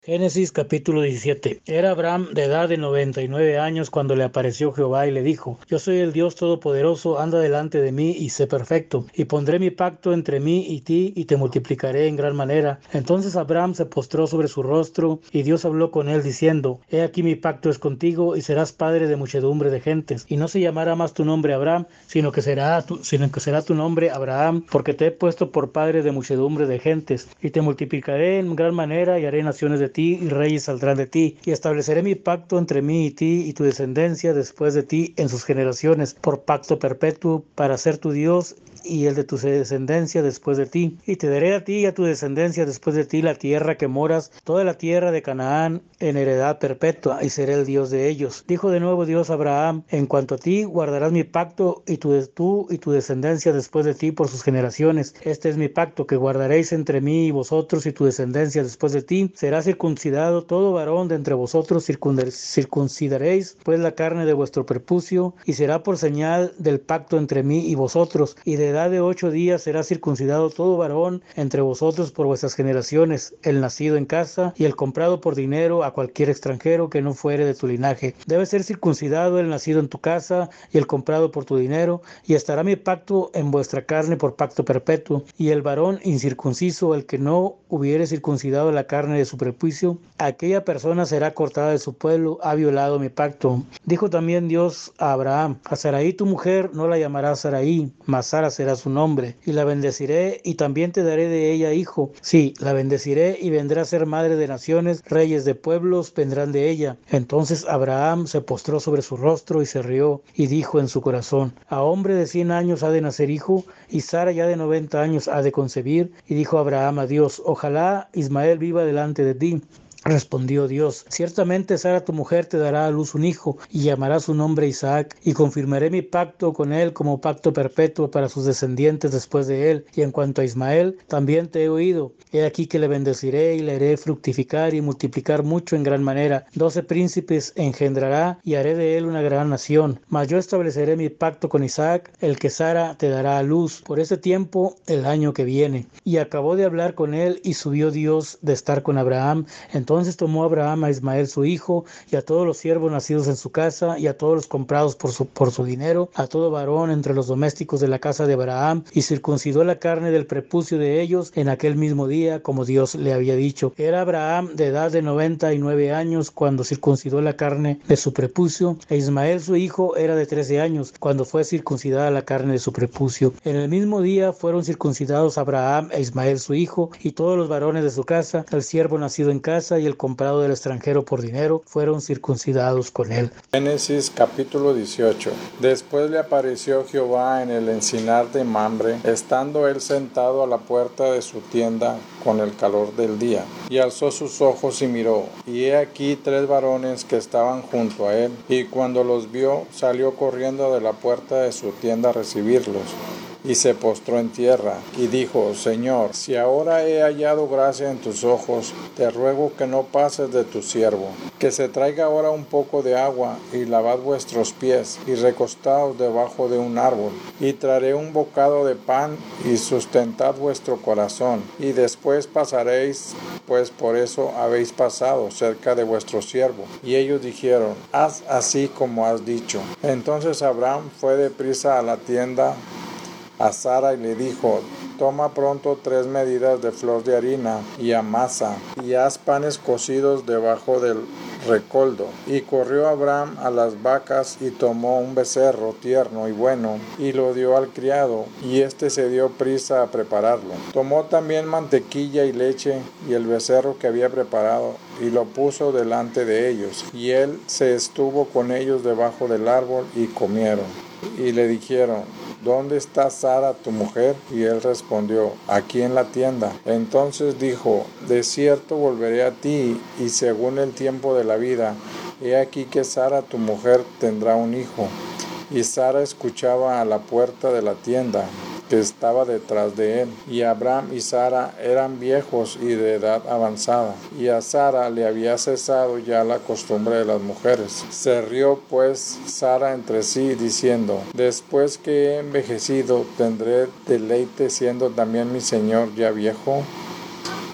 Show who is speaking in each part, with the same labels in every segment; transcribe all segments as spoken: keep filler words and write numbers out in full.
Speaker 1: Génesis capítulo diecisiete. Era Abraham de edad de noventa y nueve años cuando le apareció Jehová y le dijo: Yo soy el Dios Todopoderoso, anda delante de mí y sé perfecto, y pondré mi pacto entre mí y ti, y te multiplicaré en gran manera. Entonces Abraham se postró sobre su rostro, y Dios habló con él diciendo: He aquí mi pacto es contigo, y serás padre de muchedumbre de gentes, y no se llamará más tu nombre Abraham, sino que será tu, sino que será tu nombre Abraham, porque te he puesto por padre de muchedumbre de gentes, y te multiplicaré en gran manera, y haré naciones de ti, y reyes saldrán de ti, y estableceré mi pacto entre mí y ti y tu descendencia después de ti en sus generaciones, por pacto perpetuo, para ser tu Dios y el de tu descendencia después de ti. Y te daré a ti y a tu descendencia después de ti la tierra que moras, toda la tierra de Canaán, en heredad perpetua, y seré el Dios de ellos. Dijo de nuevo Dios a Abraham: En cuanto a ti, guardarás mi pacto, y tú, tú y tu descendencia después de ti por sus generaciones. Este es mi pacto que guardaréis entre mí y vosotros y tu descendencia después de ti. Será circuncidado todo varón de entre vosotros, circuncidaréis pues la carne de vuestro prepucio, y será por señal del pacto entre mí y vosotros. Y de edad de ocho días será circuncidado todo varón entre vosotros por vuestras generaciones, el nacido en casa y el comprado por dinero a cualquier extranjero que no fuere de tu linaje. Debe ser circuncidado el nacido en tu casa y el comprado por tu dinero, y estará mi pacto en vuestra carne por pacto perpetuo. Y el varón incircunciso, el que no hubiere circuncidado la carne de su prepucio, aquella persona será cortada de su pueblo, ha violado mi pacto. Dijo también Dios a Abraham: A Sarai tu mujer no la llamarás Sarai, mas Sara será su nombre, y la bendeciré, y también te daré de ella hijo. Sí, la bendeciré, y vendrá a ser madre de naciones, reyes de pueblos vendrán de ella. Entonces Abraham se postró sobre su rostro y se rió, y dijo en su corazón: A hombre de cien años ha de nacer hijo, y Sara ya de noventa años ha de concebir. Y dijo Abraham a Dios: Ojalá Ismael viva delante de ti. Respondió Dios: Ciertamente Sara tu mujer te dará a luz un hijo, y llamará su nombre Isaac, y confirmaré mi pacto con él como pacto perpetuo para sus descendientes después de él. Y en cuanto a Ismael, también te he oído. He aquí que le bendeciré, y le haré fructificar y multiplicar mucho en gran manera. Doce príncipes engendrará, y haré de él una gran nación. Mas yo estableceré mi pacto con Isaac, el que Sara te dará a luz, por ese tiempo el año que viene. Y acabó de hablar con él, y subió Dios de estar con Abraham. Entonces Entonces tomó Abraham a Ismael su hijo, y a todos los siervos nacidos en su casa, y a todos los comprados por su, por su dinero, a todo varón entre los domésticos de la casa de Abraham, y circuncidó la carne del prepucio de ellos en aquel mismo día, como Dios le había dicho. Era Abraham de edad de noventa y nueve años cuando circuncidó la carne de su prepucio, e Ismael su hijo era de trece años cuando fue circuncidada la carne de su prepucio. En el mismo día fueron circuncidados Abraham e Ismael su hijo, y todos los varones de su casa, el siervo nacido en casa y el comprado del extranjero por dinero, fueron circuncidados con él.
Speaker 2: Génesis capítulo dieciocho. Después le apareció Jehová en el encinar de Mamre, estando él sentado a la puerta de su tienda con el calor del día. Y alzó sus ojos y miró, y he aquí tres varones que estaban junto a él, y cuando los vio, salió corriendo de la puerta de su tienda a recibirlos. Y se postró en tierra, y dijo: Señor, si ahora he hallado gracia en tus ojos, te ruego que no pases de tu siervo, que se traiga ahora un poco de agua, y lavad vuestros pies, y recostaos debajo de un árbol, y traeré un bocado de pan, y sustentad vuestro corazón, y después pasaréis, pues por eso habéis pasado cerca de vuestro siervo. Y ellos dijeron: Haz así como has dicho. Entonces Abraham fue deprisa a la tienda a Sara y le dijo: Toma pronto tres medidas de flor de harina y amasa, y haz panes cocidos debajo del recoldo. Y corrió Abraham a las vacas y tomó un becerro tierno y bueno, y lo dio al criado, y éste se dio prisa a prepararlo. Tomó también mantequilla y leche y el becerro que había preparado, y lo puso delante de ellos, y él se estuvo con ellos debajo del árbol, y comieron. Y le dijeron: ¿Dónde está Sara tu mujer? Y él respondió: Aquí en la tienda. Entonces dijo: De cierto volveré a ti, y según el tiempo de la vida, he aquí que Sara tu mujer tendrá un hijo. Y Sara escuchaba a la puerta de la tienda, que estaba detrás de él. Y Abraham y Sara eran viejos y de edad avanzada, y a Sara le había cesado ya la costumbre de las mujeres. Se rió pues Sara entre sí, diciendo: Después que he envejecido, ¿tendré deleite siendo también mi señor ya viejo?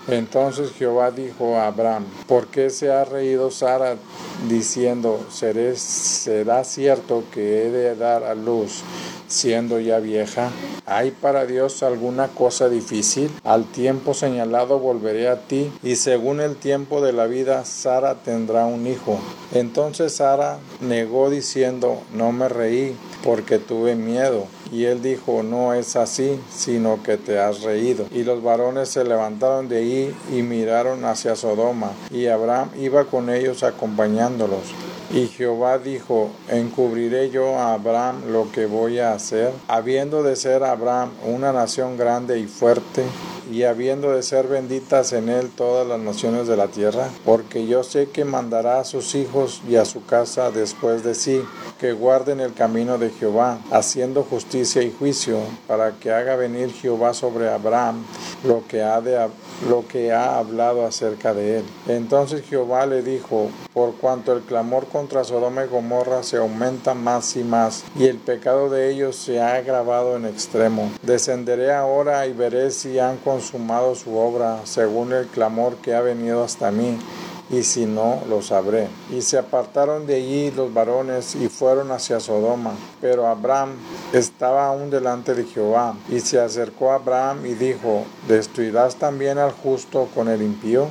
Speaker 2: Entonces Jehová dijo a Abraham: ¿por qué se ha reído Sara diciendo, ¿seré, será cierto que he de dar a luz siendo ya vieja? ¿Hay para Dios alguna cosa difícil? Al tiempo señalado volveré a ti, y según el tiempo de la vida Sara tendrá un hijo. Entonces Sara negó diciendo: no me reí, porque tuve miedo. Y él dijo: no es así, sino que te has reído. Y los varones se levantaron de allí y miraron hacia Sodoma, y Abraham iba con ellos acompañándolos. Y Jehová dijo: ¿encubriré yo a Abraham lo que voy a hacer? Habiendo de ser Abraham una nación grande y fuerte, y habiendo de ser benditas en él todas las naciones de la tierra, porque yo sé que mandará a sus hijos y a su casa después de sí, que guarden el camino de Jehová, haciendo justicia y juicio, para que haga venir Jehová sobre Abraham lo que ha de lo que ha hablado acerca de él. Entonces Jehová le dijo: por cuanto el clamor contra Sodoma y Gomorra se aumenta más y más, y el pecado de ellos se ha agravado en extremo, descenderé ahora y veré si han consumado su obra según el clamor que ha venido hasta mí, y si no, lo sabré. Y se apartaron de allí los varones y fueron hacia Sodoma, pero Abraham estaba aún delante de Jehová. Y se acercó a Abraham y dijo: ¿destruirás también al justo con el impío?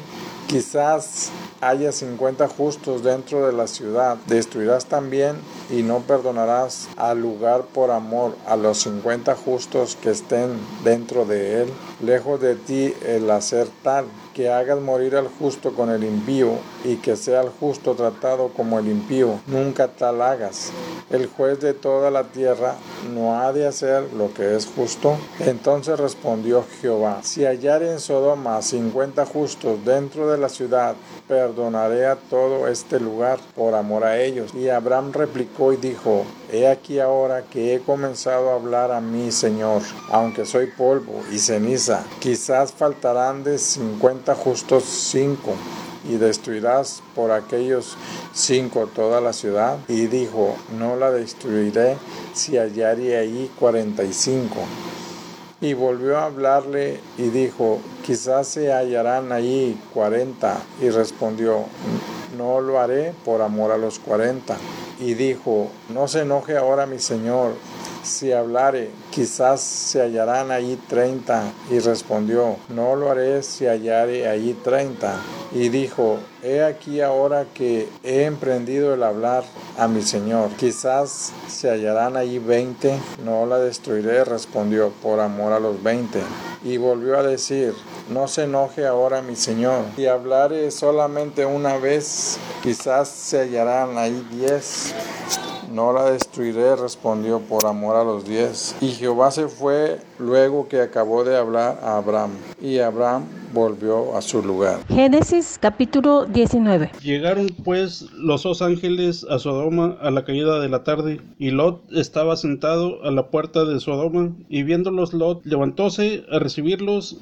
Speaker 2: Quizás haya cincuenta justos dentro de la ciudad. ¿Destruirás también y no perdonarás al lugar por amor a los cincuenta justos que estén dentro de él? Lejos de ti el hacer tal, que hagas morir al justo con el impío, y que sea el justo tratado como el impío. Nunca tal hagas. El juez de toda la tierra no ha de hacer lo que es justo. Entonces respondió Jehová: si hallare en Sodoma cincuenta justos dentro de la ciudad, perdonaré a todo este lugar por amor a ellos. Y Abraham replicó y dijo: he aquí ahora que he comenzado a hablar a mi Señor, aunque soy polvo y ceniza. Quizás faltarán de cincuenta justos cinco, y destruirás por aquellos cinco toda la ciudad. Y dijo: no la destruiré si hallare allí cuarenta y cinco. Y volvió a hablarle y dijo: quizás se hallarán allí cuarenta. Y respondió: no lo haré por amor a los cuarenta. Y dijo: no se enoje ahora mi señor, si hablare, quizás se hallarán allí treinta. Y respondió: no lo haré si hallare allí treinta. Y dijo: he aquí ahora que he emprendido el hablar a mi señor, quizás se hallarán allí veinte. No la destruiré, respondió, por amor a los veinte. Y volvió a decir: no se enoje ahora mi señor, si hablare solamente una vez, quizás se hallarán ahí diez. No la destruiré, respondió, por amor a los diez. Y Jehová se fue luego que acabó de hablar a Abraham, y Abraham volvió a su lugar.
Speaker 3: Génesis capítulo diecinueve.
Speaker 4: Llegaron pues los dos ángeles a Sodoma a la caída de la tarde, y Lot estaba sentado a la puerta de Sodoma, y viéndolos Lot levantóse a recibirlos,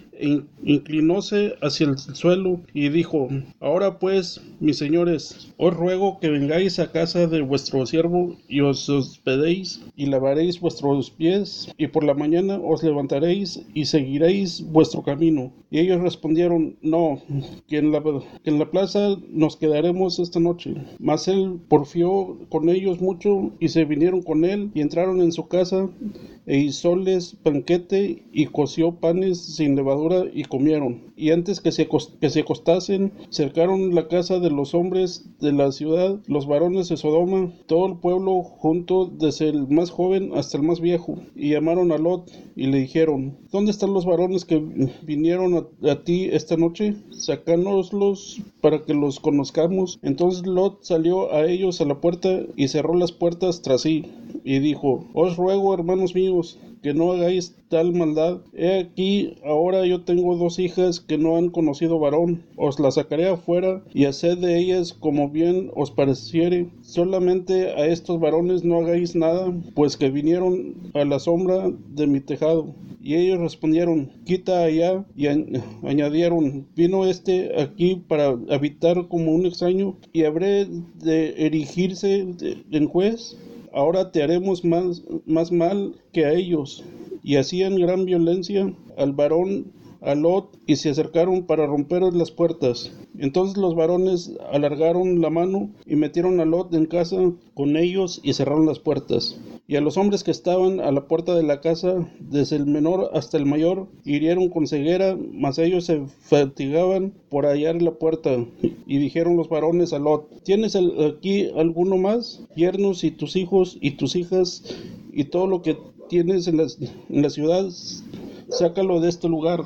Speaker 4: e inclinóse hacia el suelo y dijo: ahora pues, mis señores, os ruego que vengáis a casa de vuestro siervo y os hospedéis, y lavaréis vuestros pies, y por la mañana os levantaréis y seguiréis vuestro camino. Y ellos respondieron: no, que en la, que en la plaza nos quedaremos esta noche. Mas él porfió con ellos mucho, y se vinieron con él, y entraron en su casa, e hizóles banquete, y coció panes sin levadura, y comieron. Y antes que se, que se acostasen, cercaron la casa de los hombres de la ciudad, los varones de Sodoma, todo el pueblo junto, desde el más joven hasta el más viejo, y llamaron a Lot, y le dijeron: ¿dónde están los varones que vinieron a, a ti esta noche? Sácanoslos para que los conozcamos. Entonces Lot salió a ellos a la puerta, y cerró las puertas tras sí, y dijo: os ruego, hermanos míos, que no hagáis tal maldad. He aquí, ahora yo tengo dos hijas que no han conocido varón. Os las sacaré afuera, y haced de ellas como bien os pareciere. Solamente a estos varones no hagáis nada, pues que vinieron a la sombra de mi tejado. Y ellos respondieron: quita allá. Y añadieron: vino este aquí para habitar como un extraño, y habré de erigirse en juez. Ahora te haremos más, más mal que a ellos. Y hacían gran violencia al varón a Lot y se acercaron para romper las puertas. Entonces los varones alargaron la mano y metieron a Lot en casa con ellos y cerraron las puertas. Y a los hombres que estaban a la puerta de la casa, desde el menor hasta el mayor, hirieron con ceguera, mas ellos se fatigaban por hallar la puerta. Y dijeron los varones a Lot: ¿Tienes aquí alguno más? Yernos y tus hijos y tus hijas y todo lo que tienes en la, en la ciudad, sácalo de este lugar,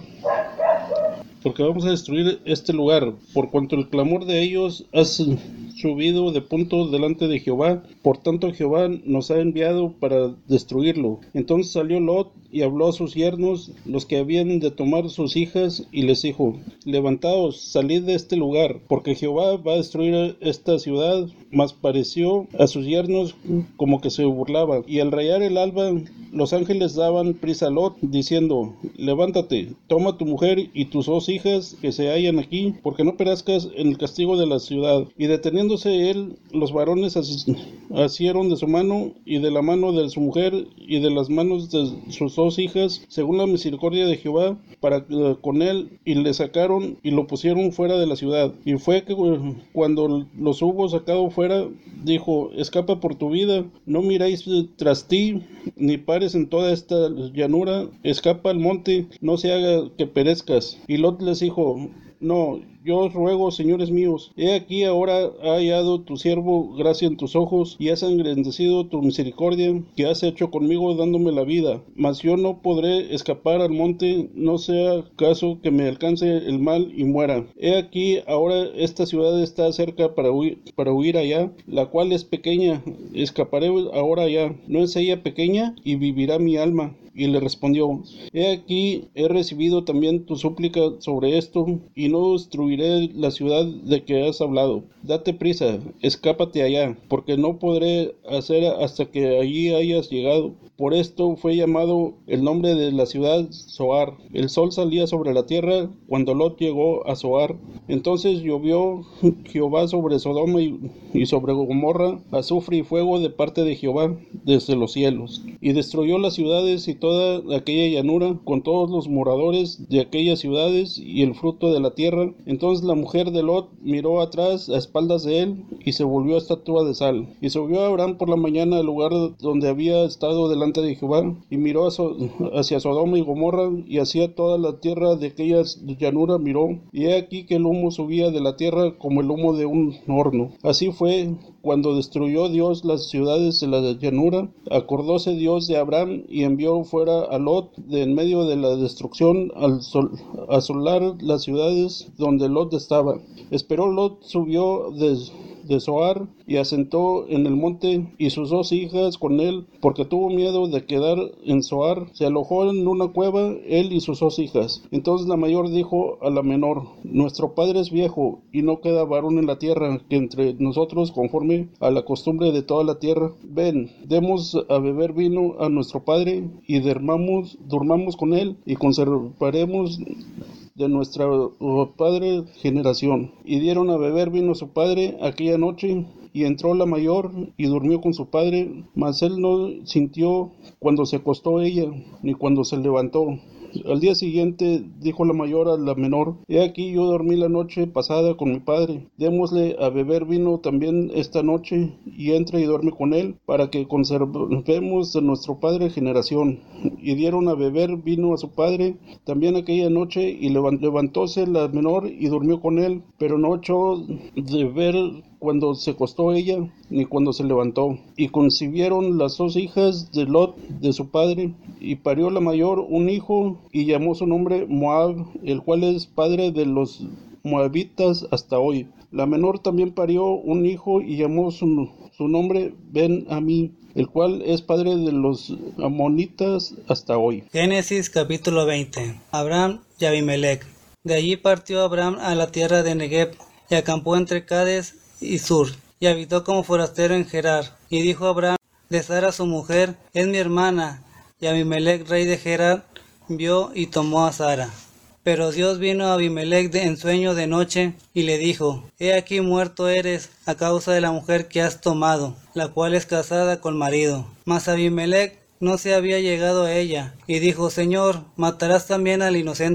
Speaker 4: porque vamos a destruir este lugar, por cuanto el clamor de ellos ha subido de punto delante de Jehová, por tanto Jehová nos ha enviado para destruirlo. Entonces salió Lot y habló a sus yernos, los que habían de tomar sus hijas, y les dijo: levantaos, salid de este lugar, porque Jehová va a destruir esta ciudad. Mas pareció a sus yernos como que se burlaba. Y al rayar el alba, los ángeles daban prisa a Lot, diciendo: levántate, toma tu mujer y tus dos hijas que se hallan aquí, porque no perezcas en el castigo de la ciudad. Y deteniéndose él, los varones asieron de su mano y de la mano de su mujer y de las manos de sus dos hijas, según la misericordia de Jehová, para uh, con él, y le sacaron y lo pusieron fuera de la ciudad. Y fue que uh, cuando los hubo sacado fuera, dijo: escapa por tu vida, no miráis tras ti, ni pares en toda esta llanura, escapa al monte, no se haga que perezcas. Y Lot les dijo: no, yo os ruego, señores míos, he aquí ahora ha hallado tu siervo gracia en tus ojos, y has engrandecido tu misericordia que has hecho conmigo dándome la vida. Mas yo no podré escapar al monte, no sea caso que me alcance el mal y muera. He aquí ahora esta ciudad está cerca para huir, para huir allá, la cual es pequeña, escaparé ahora allá. ¿No es ella pequeña? Y vivirá mi alma. Y le respondió: he aquí he recibido también tu súplica sobre esto, y no destruiré la ciudad de que has hablado. Date prisa, escápate allá, porque no podré hacer hasta que allí hayas llegado. Por esto fue llamado el nombre de la ciudad Zoar. El sol salía sobre la tierra cuando Lot llegó a Zoar. Entonces llovió Jehová sobre Sodoma y, y sobre Gomorra azufre y fuego de parte de Jehová desde los cielos, y destruyó las ciudades y toda aquella llanura con todos los moradores de aquellas ciudades y el fruto de la tierra. Entonces la mujer de Lot miró atrás a espaldas de él y se volvió estatua de sal. Y subió Abraham por la mañana al lugar donde había estado delante de Jehová, y miró hacia Sodoma y Gomorra, y hacia toda la tierra de aquella llanura miró, y he aquí que el humo subía de la tierra como el humo de un horno. Así fue cuando destruyó Dios las ciudades de la llanura. Acordóse Dios de Abraham y envió fuera a Lot de en medio de la destrucción al sol, asolar las ciudades donde Lot estaba. Esperó Lot, subió de de Zoar y asentó en el monte, y sus dos hijas con él, porque tuvo miedo de quedar en Zoar. Se alojó en una cueva él y sus dos hijas. Entonces la mayor dijo a la menor: nuestro padre es viejo y no queda varón en la tierra que entre nosotros conforme a la costumbre de toda la tierra. Ven, demos a beber vino a nuestro padre y durmamos, durmamos con él y conservaremos de nuestra padre generación. Y dieron a beber vino a su padre aquella noche, y entró la mayor y durmió con su padre, mas él no sintió cuando se acostó ella, ni cuando se levantó. Al día siguiente dijo la mayor a la menor: he aquí yo dormí la noche pasada con mi padre, démosle a beber vino también esta noche, y entra y duerme con él, para que conservemos de nuestro padre generación. Y dieron a beber vino a su padre también aquella noche, y levantóse la menor y durmió con él, pero no echó de ver cuando se acostó ella, ni cuando se levantó. Y concibieron las dos hijas de Lot de su padre, y parió la mayor un hijo, y llamó su nombre Moab, el cual es padre de los moabitas hasta hoy. La menor también parió un hijo, y llamó su, su nombre Ben-Amí, el cual es padre de los amonitas hasta hoy.
Speaker 5: Génesis capítulo veinte. Abraham y Abimelech. De allí partió Abraham a la tierra de Negev, y acampó entre Cades y Sur, y habitó como forastero en Gerar. Y dijo Abraham de Sara su mujer: es mi hermana. Y Abimelech, rey de Gerar, vio y tomó a Sara. Pero Dios vino a Abimelech de, en sueño de noche, y le dijo: he aquí muerto eres a causa de la mujer que has tomado, la cual es casada con marido. Mas Abimelech no se había llegado a ella, y dijo: Señor, ¿matarás también al inocente?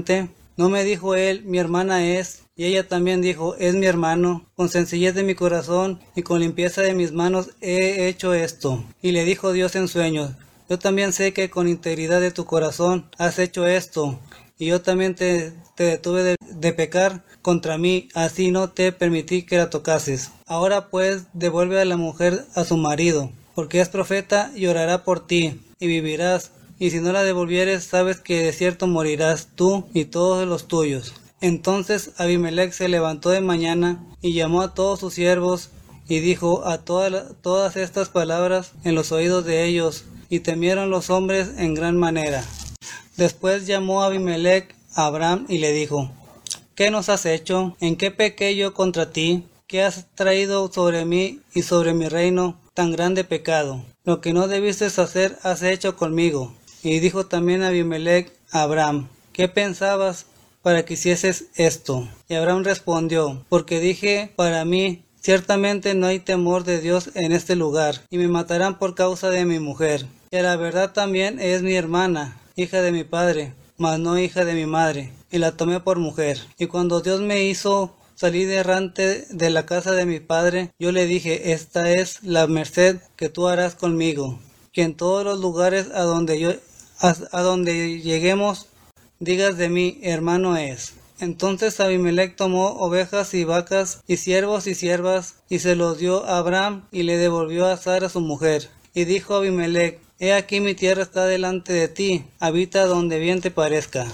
Speaker 5: ¿No me dijo él, mi hermana es? Y ella también dijo, es mi hermano. Con sencillez de mi corazón y con limpieza de mis manos he hecho esto. Y le dijo Dios en sueños, yo también sé que con integridad de tu corazón has hecho esto. Y yo también te, te detuve de, de pecar contra mí, así no te permití que la tocases. Ahora pues devuelve a la mujer a su marido, porque es profeta y orará por ti, y vivirás. Y si no la devolvieres, sabes que de cierto morirás tú y todos los tuyos. Entonces Abimelech se levantó de mañana y llamó a todos sus siervos y dijo a toda la, todas estas palabras en los oídos de ellos, y temieron los hombres en gran manera. Después llamó Abimelech a Abraham y le dijo, ¿qué nos has hecho? ¿En qué pequé yo contra ti? ¿Qué has traído sobre mí y sobre mi reino tan grande pecado? Lo que no debiste hacer has hecho conmigo. Y dijo también Abimelech a Abraham, ¿qué pensabas para que hicieses esto? Y Abraham respondió, porque dije para mí, ciertamente no hay temor de Dios en este lugar, y me matarán por causa de mi mujer. Y a la verdad también es mi hermana, hija de mi padre, mas no hija de mi madre, y la tomé por mujer. Y cuando Dios me hizo salir errante de la casa de mi padre, yo le dije, esta es la merced que tú harás conmigo, que en todos los lugares a donde yo a, a donde lleguemos, digas de mí, hermano es. Entonces Abimelech tomó ovejas y vacas y siervos y siervas, y se los dio a Abraham, y le devolvió a Sara su mujer. Y dijo Abimelech, he aquí mi tierra está delante de ti, habita donde bien te parezca.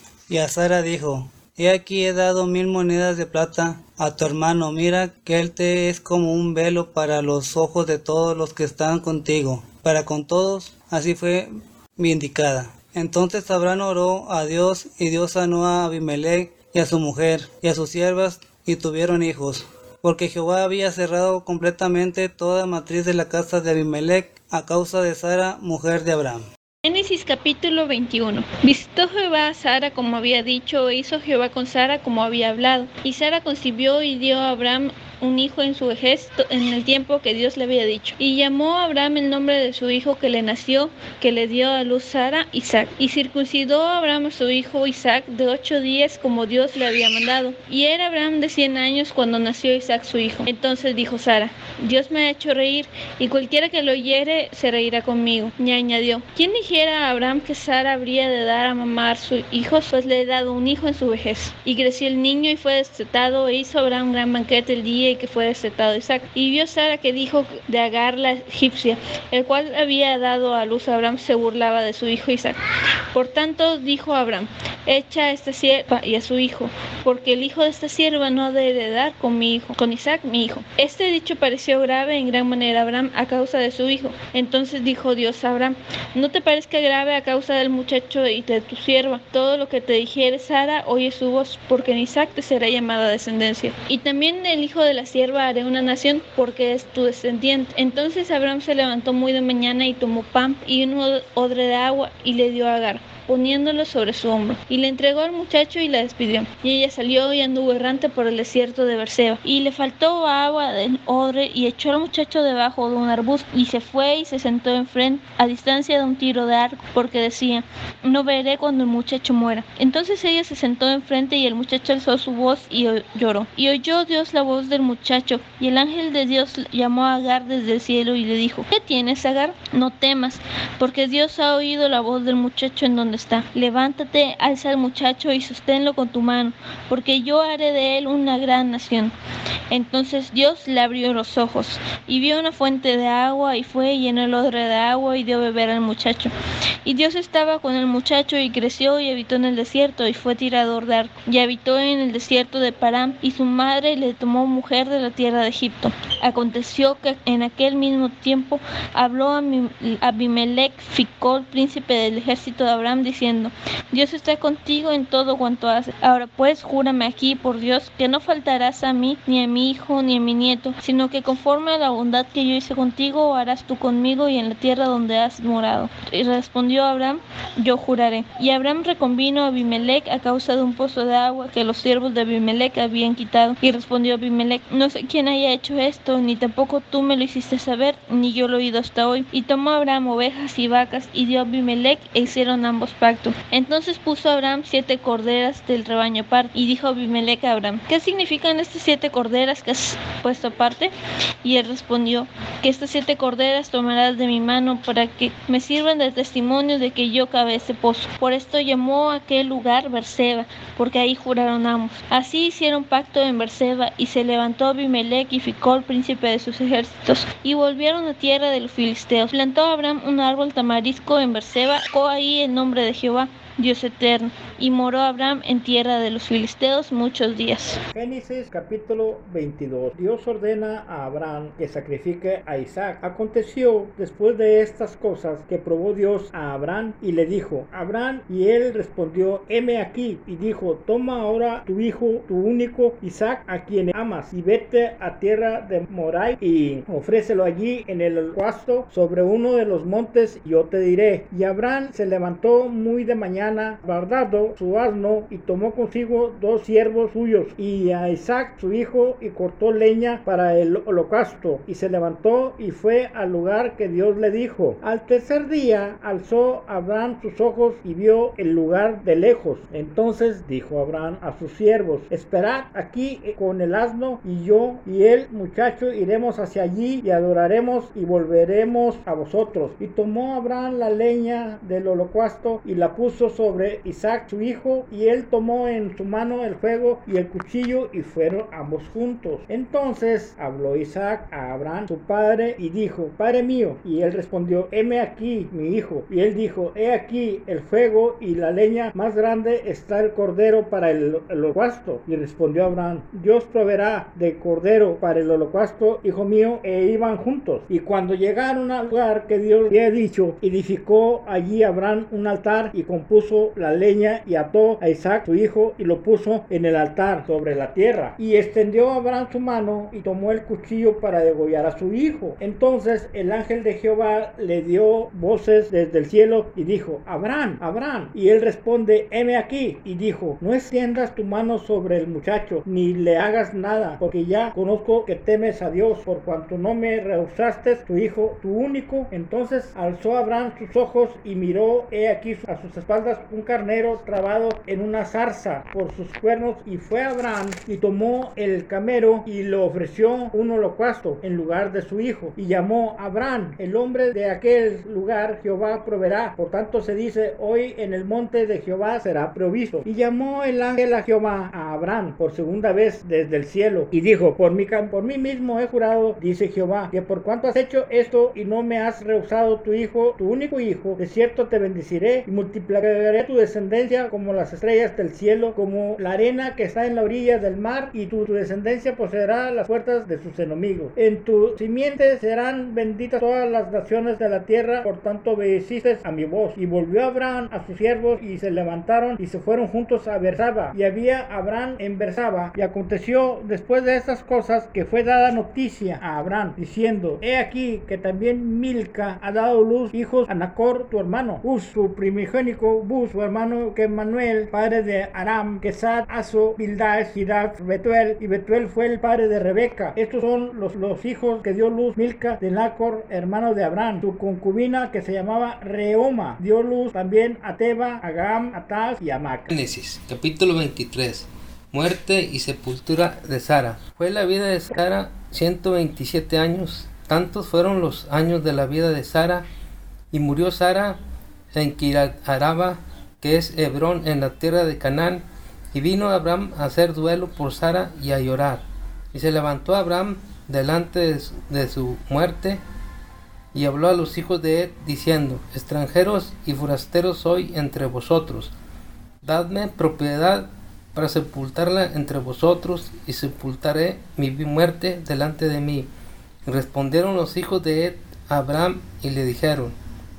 Speaker 5: Y a Sara dijo, he aquí he dado mil monedas de plata a tu hermano, mira que él te es como un velo para los ojos de todos los que están contigo, para con todos, así fue vindicada. Entonces Abraham oró a Dios, y Dios sanó a Abimelech y a su mujer y a sus siervas, y tuvieron hijos, porque Jehová había cerrado completamente toda matriz de la casa de Abimelech a causa de Sara, mujer de Abraham.
Speaker 6: Génesis capítulo veintiuno. Visitó Jehová a Sara como había dicho, e hizo Jehová con Sara como había hablado. Y Sara concibió y dio a Abraham un hijo en su vejez, en el tiempo que Dios le había dicho. Y llamó a Abraham el nombre de su hijo que le nació, que le dio a luz Sara, Isaac. Y circuncidó a Abraham a su hijo Isaac de ocho días como Dios le había mandado. Y era Abraham de cien años cuando nació Isaac su hijo. Entonces dijo Sara, Dios me ha hecho reír, y cualquiera que lo oyere se reirá conmigo. Y añadió, ¿quién dijera a Abraham que Sara habría de dar a mamar sus hijos? Pues le he dado un hijo en su vejez. Y creció el niño y fue destetado, e hizo Abraham un gran banquete el día y que fue destetado Isaac. Y vio Sara que dijo de Agar la egipcia, el cual había dado a luz a Abraham, se burlaba de su hijo Isaac. Por tanto dijo Abraham, echa a esta sierva y a su hijo, porque el hijo de esta sierva no ha de heredar con mi hijo, con Isaac mi hijo. Este dicho pareció grave en gran manera a Abraham a causa de su hijo. Entonces dijo Dios a Abraham, no te parezca grave a causa del muchacho y de tu sierva. Todo lo que te dijere Sara, oye su voz, porque en Isaac te será llamada descendencia. Y también el hijo de la sierva haré una nación, porque es tu descendiente. Entonces Abraham se levantó muy de mañana y tomó pan y un odre de agua y le dio a Agar, poniéndolo sobre su hombro, y le entregó al muchacho y la despidió. Y ella salió y anduvo errante por el desierto de Berseba. Y le faltó agua del odre, y echó al muchacho debajo de un arbusto, y se fue y se sentó enfrente, a distancia de un tiro de arco, porque decía, no veré cuando el muchacho muera. Entonces ella se sentó enfrente, y el muchacho alzó su voz y lloró. Y oyó Dios la voz del muchacho, y el ángel de Dios llamó a Agar desde el cielo y le dijo, ¿qué tienes, Agar? No temas, porque Dios ha oído la voz del muchacho en donde está. Levántate, alza al muchacho y sosténlo con tu mano, porque yo haré de él una gran nación. Entonces Dios le abrió los ojos, y vio una fuente de agua, y fue y llenó el odre de agua, y dio beber al muchacho. Y Dios estaba con el muchacho, y creció, y habitó en el desierto, y fue tirador de arco. Y habitó en el desierto de Parán, y su madre le tomó mujer de la tierra de Egipto. Aconteció que en aquel mismo tiempo habló a Abimelech, Ficol, príncipe del ejército de Abraham, diciendo, Dios está contigo en todo cuanto haces. Ahora pues, júrame aquí por Dios que no faltarás a mí, ni a mi hijo, ni a mi nieto, sino que conforme a la bondad que yo hice contigo, harás tú conmigo y en la tierra donde has morado. Y respondió Abraham, yo juraré. Y Abraham reconvino a Abimelech a causa de un pozo de agua que los siervos de Abimelech habían quitado. Y respondió Abimelech, no sé quién haya hecho esto, esto, ni tampoco tú me lo hiciste saber, ni yo lo he oído hasta hoy. Y tomó Abraham ovejas y vacas, y dio a Abimelech, e hicieron ambos pacto. Entonces puso Abraham siete corderas del rebaño aparte, y dijo Abimelech a Abraham: ¿qué significan estas siete corderas que has puesto aparte? Y él respondió: que estas siete corderas tomarás de mi mano, para que me sirvan de testimonio de que yo cavé ese pozo. Por esto llamó a aquel lugar Berseba, porque ahí juraron ambos. Así hicieron pacto en Berseba, y se levantó Abimelech y Ficol, príncipe de sus ejércitos, y volvieron a tierra de los filisteos. Plantó Abraham un árbol tamarisco en Berseba, colocó ahí el nombre de Jehová, Dios eterno, y moró Abraham en tierra de los filisteos muchos días.
Speaker 7: Génesis capítulo veintidós. Dios ordena a Abraham que sacrifique a Isaac. Aconteció después de estas cosas que probó Dios a Abraham y le dijo: Abraham, y él respondió: heme aquí. Y dijo: toma ahora tu hijo, tu único Isaac, a quien amas, y vete a tierra de Morai y ofrécelo allí en el holocausto sobre uno de los montes, yo te diré. Y Abraham se levantó muy de mañana, guardado su asno, y tomó consigo dos siervos suyos y a Isaac su hijo, y cortó leña para el holocausto, y se levantó y fue al lugar que Dios le dijo. Al tercer día alzó Abraham sus ojos y vio el lugar de lejos. Entonces dijo Abraham a sus siervos: esperad aquí con el asno, y yo y el muchacho iremos hacia allí y adoraremos y volveremos a vosotros. Y tomó Abraham la leña del holocausto y la puso sobre Isaac su hijo, y él tomó en su mano el fuego y el cuchillo, y fueron ambos juntos. Entonces habló Isaac a Abraham su padre y dijo: Padre mío. Y él respondió: heme aquí, mi hijo. Y él dijo: he aquí el fuego y la leña, más grande está el cordero para el holocausto. Y respondió Abraham: Dios proveerá de cordero para el holocausto, hijo mío. E iban juntos. Y cuando llegaron al lugar que Dios le había dicho, edificó allí Abraham un altar, y compuso la leña, y ató a Isaac su hijo, y lo puso en el altar sobre la tierra. Y extendió Abraham su mano y tomó el cuchillo para degollar a su hijo. Entonces el ángel de Jehová le dio voces desde el cielo y dijo: Abraham, Abraham. Y él responde: heme aquí. Y dijo: no extiendas tu mano sobre el muchacho, ni le hagas nada, porque ya conozco que temes a Dios, por cuanto no me rehusaste tu hijo, tu único. Entonces alzó Abraham sus ojos y miró, he aquí a sus espaldas un carnero trabado en una zarza por sus cuernos, y fue Abraham y tomó el camero y lo ofreció un holocausto en lugar de su hijo, y llamó Abraham el hombre de aquel lugar: Jehová proveerá. Por tanto se dice: hoy en el monte de Jehová será provisto. Y llamó el ángel a Jehová a Abraham por segunda vez desde el cielo, y dijo: por mí, por mí mismo he jurado, dice Jehová, que por cuanto has hecho esto y no me has rehusado tu hijo, tu único hijo, de cierto te bendeciré y multiplicaré tu descendencia como las estrellas del cielo, como la arena que está en la orilla del mar, y tu, tu descendencia poseerá las puertas de sus enemigos. En tu simiente serán benditas todas las naciones de la tierra, por tanto obedeciste a mi voz. Y volvió Abraham a sus siervos, y se levantaron y se fueron juntos a Bersaba. Y había Abraham en Bersaba. Y aconteció después de estas cosas que fue dada noticia a Abraham, diciendo: he aquí que también Milca ha dado luz hijos a Nacor tu hermano, Uz su primogénico, Buz su hermano, que Manuel, padre de Aram, Kesad, Aso, Bildash, Hidad, Betuel, y Betuel fue el padre de Rebeca. Estos son los, los hijos que dio luz Milca de Nacor, hermano de Abraham. Su concubina, que se llamaba Reoma, dio luz también a Teba, a Gam, a Taz y a Mac.
Speaker 8: Génesis capítulo veintitrés. Muerte y sepultura de Sara. Fue la vida de Sara ciento veintisiete años. Tantos fueron los años de la vida de Sara. Y murió Sara en Kiriat Araba, que es Hebrón, en la tierra de Canaán. Y vino Abraham a hacer duelo por Sara y a llorar. Y se levantó Abraham delante de su, de su muerte, y habló a los hijos de Ed, diciendo: extranjeros y forasteros soy entre vosotros. Dadme propiedad para sepultarla entre vosotros, y sepultaré mi muerte delante de mí. Y respondieron los hijos de Ed a Abraham y le dijeron: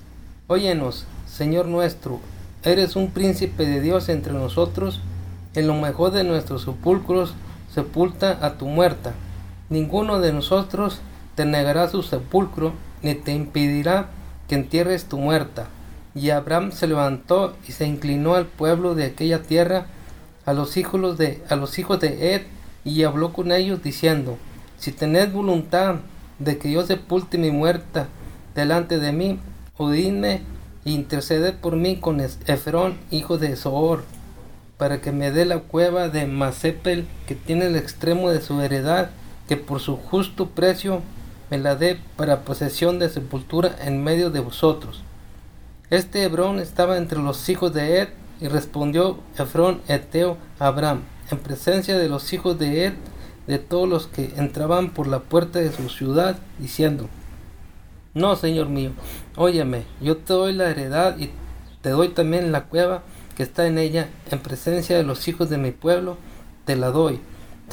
Speaker 8: óyenos, Señor nuestro, eres un príncipe de Dios entre nosotros. En lo mejor de nuestros sepulcros sepulta a tu muerta. Ninguno de nosotros te negará su sepulcro, ni te impedirá que entierres tu muerta. Y Abraham se levantó y se inclinó al pueblo de aquella tierra, a los hijos de, a los hijos de Ed, y habló con ellos diciendo: si tened voluntad de que yo sepulte mi muerta delante de mí, oídme e interceded por mí con Efrón, hijo de Zohor, para que me dé la cueva de Masepel, que tiene el extremo de su heredad, que por su justo precio me la dé para posesión de sepultura en medio de vosotros. Este Hebrón estaba entre los hijos de Ed, y respondió Efrón Eteo a Abraham, en presencia de los hijos de Ed, de todos los que entraban por la puerta de su ciudad, diciendo: no, señor mío, óyeme, yo te doy la heredad y te doy también la cueva que está en ella, en presencia de los hijos de mi pueblo, te la doy.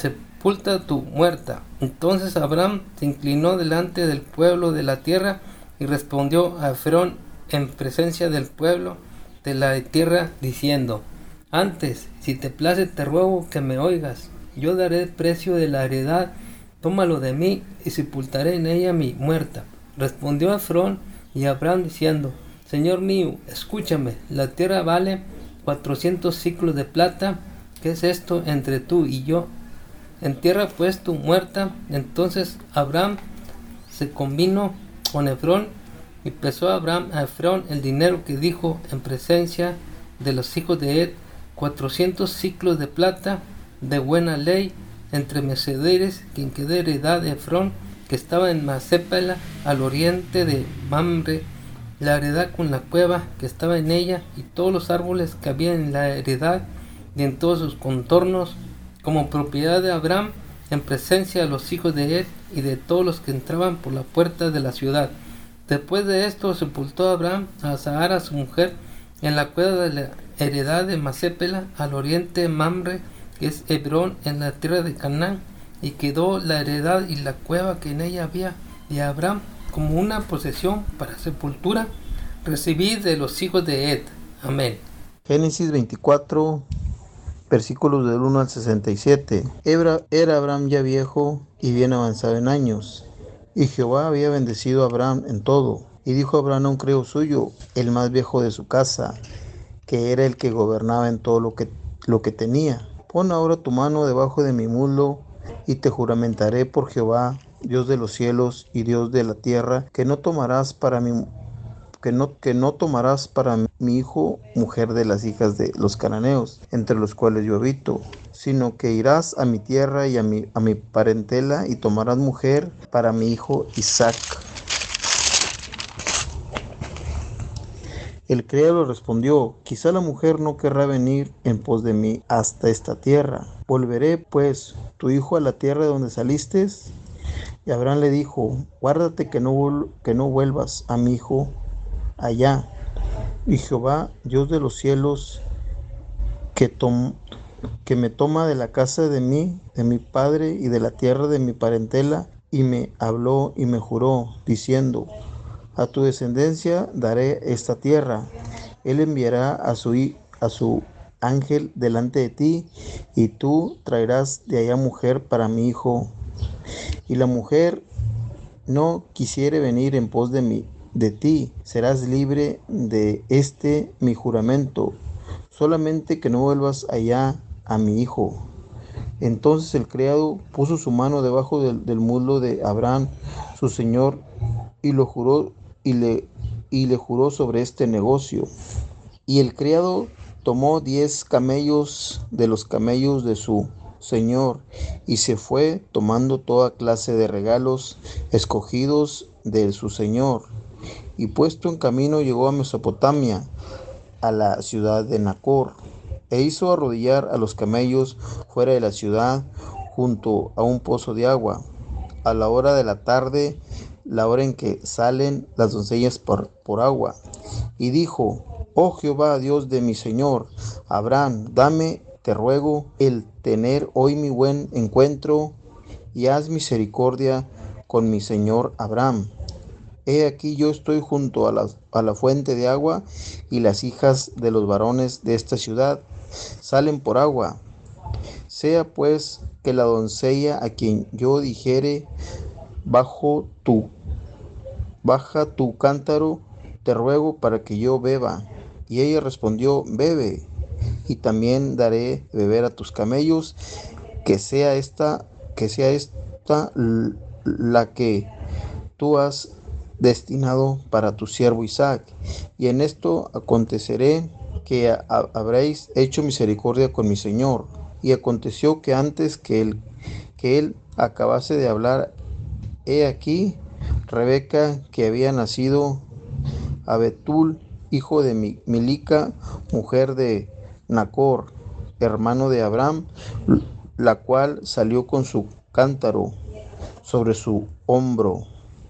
Speaker 8: Sepulta tu muerta. Entonces Abraham se inclinó delante del pueblo de la tierra y respondió a Efrón en presencia del pueblo de la tierra, diciendo: antes, si te place, te ruego que me oigas. Yo daré el precio de la heredad, tómalo de mí y sepultaré en ella mi muerta. Respondió Efrón y Abraham diciendo: Señor mío, escúchame, la tierra vale cuatrocientos ciclos de plata. ¿Qué es esto entre tú y yo? Entierra pues tu muerta. Entonces Abraham se convino con Efrón y pesó a Abraham a Efrón el dinero que dijo en presencia de los hijos de Ed, cuatrocientos ciclos de plata de buena ley, entre mercaderes, quien quedó heredad de Efrón, que estaba en Masepela, al oriente de Mamre, la heredad con la cueva que estaba en ella, y todos los árboles que había en la heredad y en todos sus contornos, como propiedad de Abraham, en presencia de los hijos de Ed y de todos los que entraban por la puerta de la ciudad. Después de esto sepultó Abraham a Sara, su mujer, en la cueva de la heredad de Masepela, al oriente de Mamre, que es Hebrón, en la tierra de Canaán, y quedó la heredad y la cueva que en ella había de Abraham como una posesión para sepultura, recibí de los hijos de Ed. Amén.
Speaker 9: Génesis veinticuatro, versículos del uno al sesenta y siete. Era, era Abraham ya viejo y bien avanzado en años, y Jehová había bendecido a Abraham en todo. Y dijo Abraham a un criado suyo, el más viejo de su casa, que era el que gobernaba en todo lo que, lo que tenía: pon ahora tu mano debajo de mi muslo, y te juramentaré por Jehová, Dios de los cielos y Dios de la tierra, que no tomarás para mi que no, que no tomarás para mi hijo mujer de las hijas de los cananeos, entre los cuales yo habito, sino que irás a mi tierra y a mi, a mi parentela, y tomarás mujer para mi hijo Isaac. El criado respondió: quizá la mujer no querrá venir en pos de mí hasta esta tierra. ¿Volveré, pues, tu hijo a la tierra de donde saliste? Y Abraham le dijo: guárdate que no, que no vuelvas a mi hijo allá. Y Jehová, Dios de los cielos, que, tom, que me toma de la casa de mí, de mi padre, y de la tierra de mi parentela, y me habló y me juró, diciendo: a tu descendencia daré esta tierra. Él enviará a su, a su ángel delante de ti, y tú traerás de allá mujer para mi hijo. Y la mujer no quisiere venir en pos de mí, de ti, serás libre de este mi juramento, solamente que no vuelvas allá a mi hijo. Entonces el criado puso su mano debajo del, del muslo de Abraham, su señor, y lo juró y le, y le juró sobre este negocio. Y el criado tomó diez camellos de los camellos de su señor, y se fue tomando toda clase de regalos escogidos de su señor. Y puesto en camino llegó a Mesopotamia, a la ciudad de Nacor, e hizo arrodillar a los camellos fuera de la ciudad, junto a un pozo de agua, a la hora de la tarde, la hora en que salen las doncellas por, por agua. Y dijo: oh Jehová, Dios de mi señor Abraham, dame, te ruego, el tener hoy mi buen encuentro, y haz misericordia con mi señor Abraham. He aquí yo estoy junto a la, a la fuente de agua, y las hijas de los varones de esta ciudad salen por agua. Sea pues que la doncella a quien yo dijere: bajo tu, baja tu cántaro, te ruego, para que yo beba. Y ella respondió: bebe, y también daré beber a tus camellos, que sea esta, que sea justa la que tú has destinado para tu siervo Isaac. Y en esto aconteceré que ha- habréis hecho misericordia con mi señor. Y aconteció que antes que él, que él acabase de hablar, he aquí Rebeca, que había nacido a Betul, hijo de Mi- Milica, mujer de Nacor, hermano de Abraham, la cual salió con su cántaro sobre su hombro.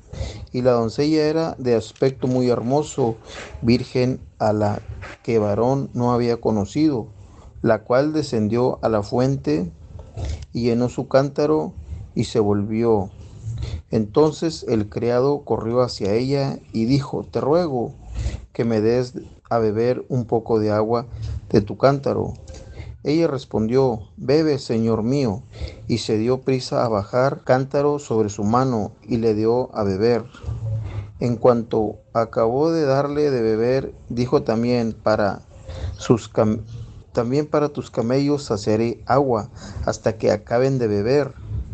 Speaker 9: Y la doncella era de aspecto muy hermoso, virgen a la que varón no había conocido, la cual descendió a la fuente y llenó su cántaro y se volvió. Entonces el criado corrió hacia ella y dijo: te ruego que me des a beber un poco de agua de tu cántaro. Ella respondió: bebe, señor mío, y se dio prisa a bajar cántaro sobre su mano y le dio a beber. En cuanto acabó de darle de beber, dijo también: para sus cam- también para tus camellos saciaré agua hasta que acaben de beber.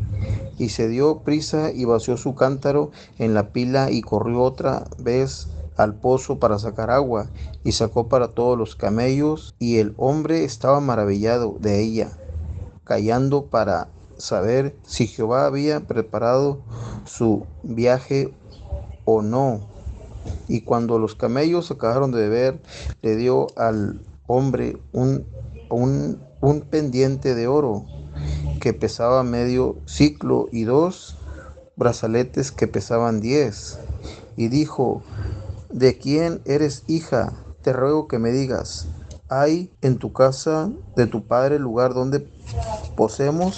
Speaker 9: Y se dio prisa y vació su cántaro en la pila y corrió otra vez al pozo para sacar agua, y sacó para todos los camellos, y el hombre estaba maravillado de ella, callando para saber si Jehová había preparado su viaje o no. Y cuando los camellos acabaron de beber, le dio al hombre un, un, un pendiente de oro que pesaba medio siclo y dos brazaletes que pesaban diez. Y dijo: ¿de quién eres hija? Te ruego que me digas: ¿hay en tu casa de tu padre lugar donde posemos?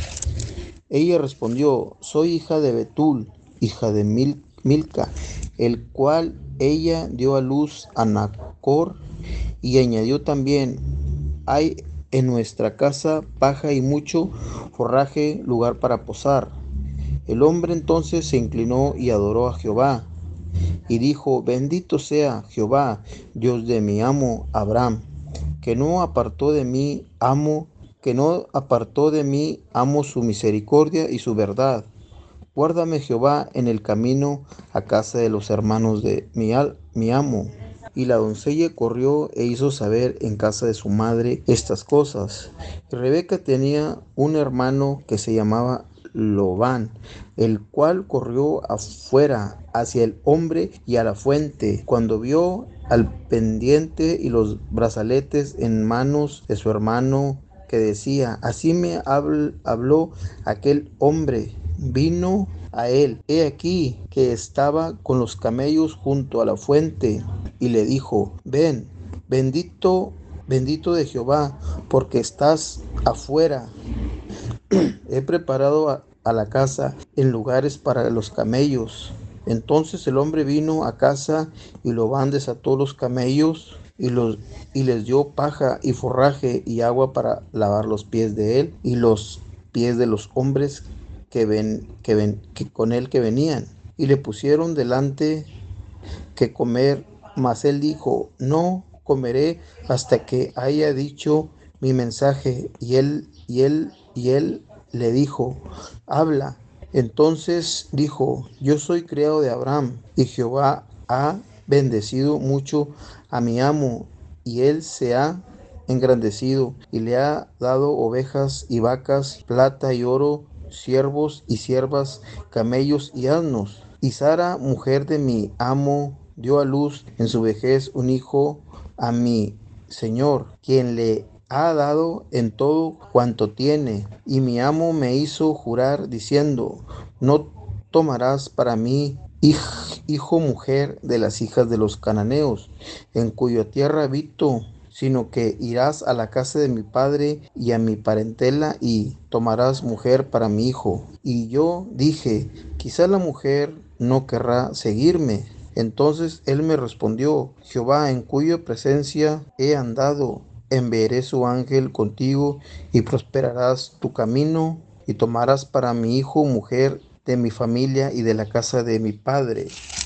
Speaker 9: Ella respondió: soy hija de Betul, hija de Mil- Milca, el cual ella dio a luz a Nacor. Y añadió también: hay en nuestra casa paja y mucho forraje, lugar para posar. El hombre entonces se inclinó y adoró a Jehová, y dijo: bendito sea Jehová, Dios de mi amo Abraham, que no apartó de mí amo, que no apartó de mí amo su misericordia y su verdad. Guárdame Jehová en el camino a casa de los hermanos de mi, al, mi amo. Y la doncella corrió e hizo saber en casa de su madre estas cosas. Y Rebeca tenía un hermano que se llamaba Lobán, el cual corrió afuera hacia el hombre y a la fuente, cuando vio al pendiente y los brazaletes en manos de su hermano, que decía: así me habl- habló aquel hombre. Vino a él, he aquí que estaba con los camellos junto a la fuente, y le dijo: ven, bendito, bendito de Jehová, porque estás afuera. He preparado a, a la casa en lugares para los camellos. Entonces el hombre vino a casa, y Lobán desató los camellos y, los, y les dio paja y forraje y agua para lavar los pies de él y los pies de los hombres que, ven, que, ven, que con él que venían. Y le pusieron delante que comer, mas él dijo: no comeré hasta que haya dicho mi mensaje. Y él, y él, y él le dijo: habla. Entonces dijo: yo soy criado de Abraham, y Jehová ha bendecido mucho a mi amo, y él se ha engrandecido, y le ha dado ovejas y vacas, plata y oro, siervos y siervas, camellos y asnos. Y Sara, mujer de mi amo, dio a luz en su vejez un hijo a mi señor, quien le ha dado en todo cuanto tiene. Y mi amo me hizo jurar diciendo: no tomarás para mí hij- hijo mujer de las hijas de los cananeos, en cuya tierra habito, sino que irás a la casa de mi padre y a mi parentela y tomarás mujer para mi hijo. Y yo dije: quizá la mujer no querrá seguirme. Entonces él me respondió: Jehová, en cuya presencia he andado, enviaré su ángel contigo, y prosperarás tu camino, y tomarás para mi hijo mujer de mi familia y de la casa de mi padre.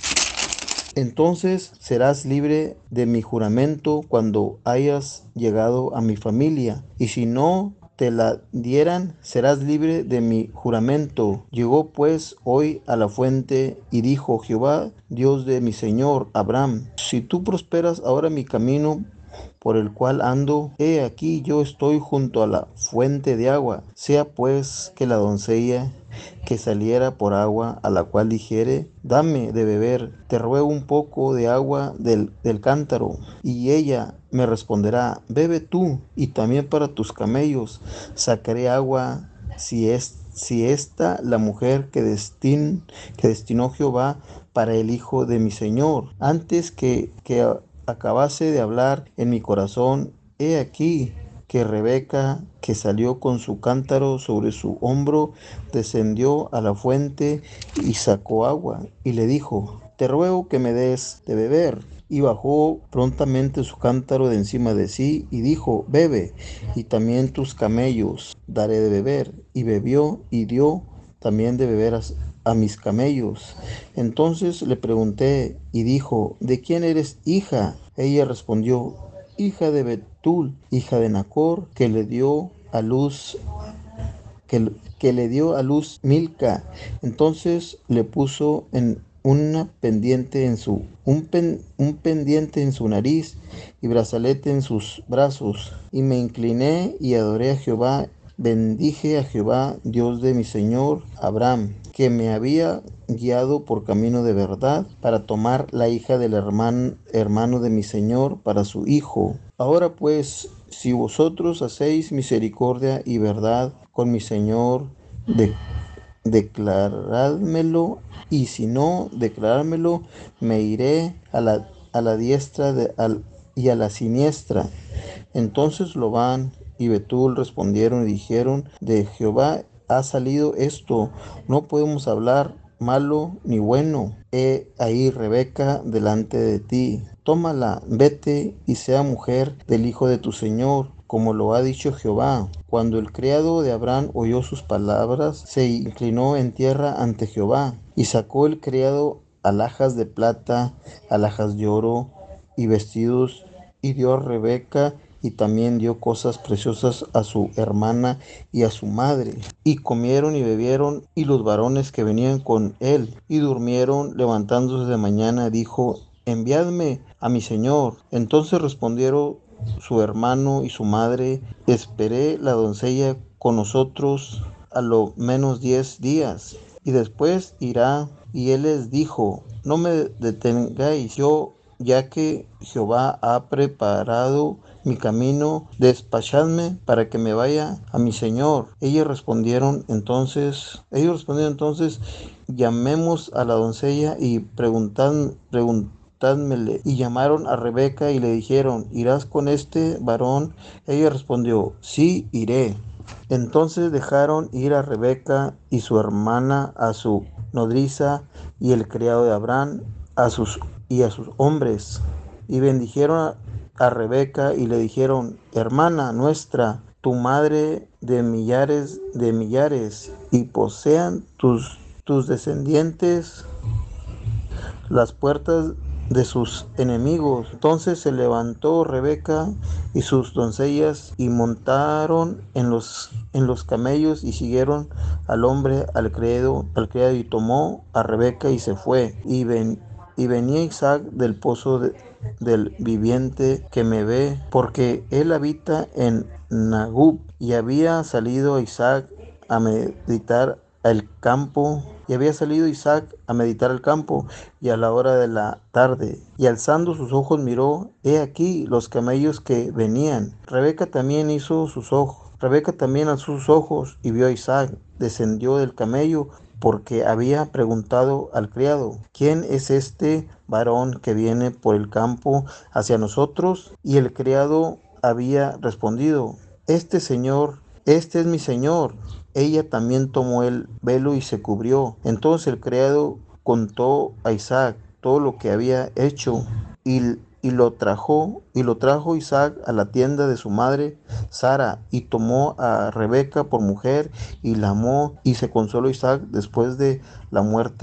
Speaker 9: Entonces serás libre de mi juramento cuando hayas llegado a mi familia. Y si no te la dieran, serás libre de mi juramento. Llegó pues hoy a la fuente y dijo: Jehová, Dios de mi señor Abraham, si tú prosperas ahora mi camino por el cual ando, he aquí yo estoy junto a la fuente de agua. Sea pues que la doncella que saliera por agua, a la cual dijere: dame de beber, te ruego un poco de agua del, del cántaro, y ella me responderá: bebe tú, y también para tus camellos sacaré agua, si es si esta la mujer que, destin, que destinó Jehová para el hijo de mi señor. Antes que, que acabase de hablar en mi corazón, he aquí que Rebeca, que salió con su cántaro sobre su hombro, descendió a la fuente y sacó agua, y le dijo: te ruego que me des de beber. Y bajó prontamente su cántaro de encima de sí, y dijo: bebe, y también tus camellos daré de beber. Y bebió, y dio también de beber a, a mis camellos. Entonces le pregunté, y dijo: ¿de quién eres hija? Ella respondió: hija de Betul, hija de Nacor, que le dio a luz que, que le dio a luz Milca. Entonces le puso en una pendiente en su un, pen, un pendiente en su nariz y brazalete en sus brazos, y me incliné y adoré a Jehová. Bendije a Jehová, Dios de mi señor Abraham, que me había guiado por camino de verdad para tomar la hija del hermano, hermano de mi señor para su hijo. Ahora pues, si vosotros hacéis misericordia y verdad con mi señor, de, declarádmelo, y si no, declarármelo, me iré a la, a la diestra de, al, y a la siniestra. Entonces Lobán y Betul respondieron y dijeron: de Jehová ha salido esto, no podemos hablar malo ni bueno. He ahí Rebeca delante de ti, tómala, vete y sea mujer del hijo de tu señor, como lo ha dicho Jehová. Cuando el criado de Abraham oyó sus palabras, se inclinó en tierra ante Jehová, y sacó el criado alhajas de plata, alhajas de oro y vestidos, y dio a Rebeca, y también dio cosas preciosas a su hermana y a su madre. Y comieron y bebieron, y los varones que venían con él, y durmieron. Levantándose de mañana, dijo: enviadme a mi señor. Entonces respondieron su hermano y su madre: esperé la doncella con nosotros a lo menos diez días, y después irá. Y él les dijo: no me detengáis, yo, ya que Jehová ha preparado mi camino, despachadme para que me vaya a mi señor. Ellos respondieron entonces, ellos respondieron entonces, llamemos a la doncella y preguntan, preguntádmele. Y llamaron a Rebeca y le dijeron: ¿irás con este varón? Ella respondió: sí, iré. Entonces dejaron ir a Rebeca y su hermana, a su nodriza, y el criado de Abraham a sus y a sus hombres, y bendijeron a a Rebeca y le dijeron: hermana nuestra, tu madre de millares de millares, y posean tus, tus descendientes las puertas de sus enemigos. Entonces se levantó Rebeca y sus doncellas y montaron en los, en los camellos y siguieron al hombre, al criado, al criado, y tomó a Rebeca y se fue. Y, ven, y venía Isaac del pozo de del viviente que me ve, porque él habita en Nagub. Y había salido Isaac a meditar al campo, y había salido Isaac a meditar al campo, y a la hora de la tarde, y alzando sus ojos miró, he aquí los camellos que venían. Rebeca también hizo sus ojos, Rebeca también alzó sus ojos, y vio a Isaac, descendió del camello, porque había preguntado al criado: ¿quién es este varón que viene por el campo hacia nosotros? Y el criado había respondido: este señor, este es mi señor. Ella también tomó el velo y se cubrió. Entonces el criado contó a Isaac todo lo que había hecho, y Y lo trajo, y lo trajo Isaac a la tienda de su madre Sara, y tomó a Rebeca por mujer, y la amó, y se consoló Isaac después de la muerte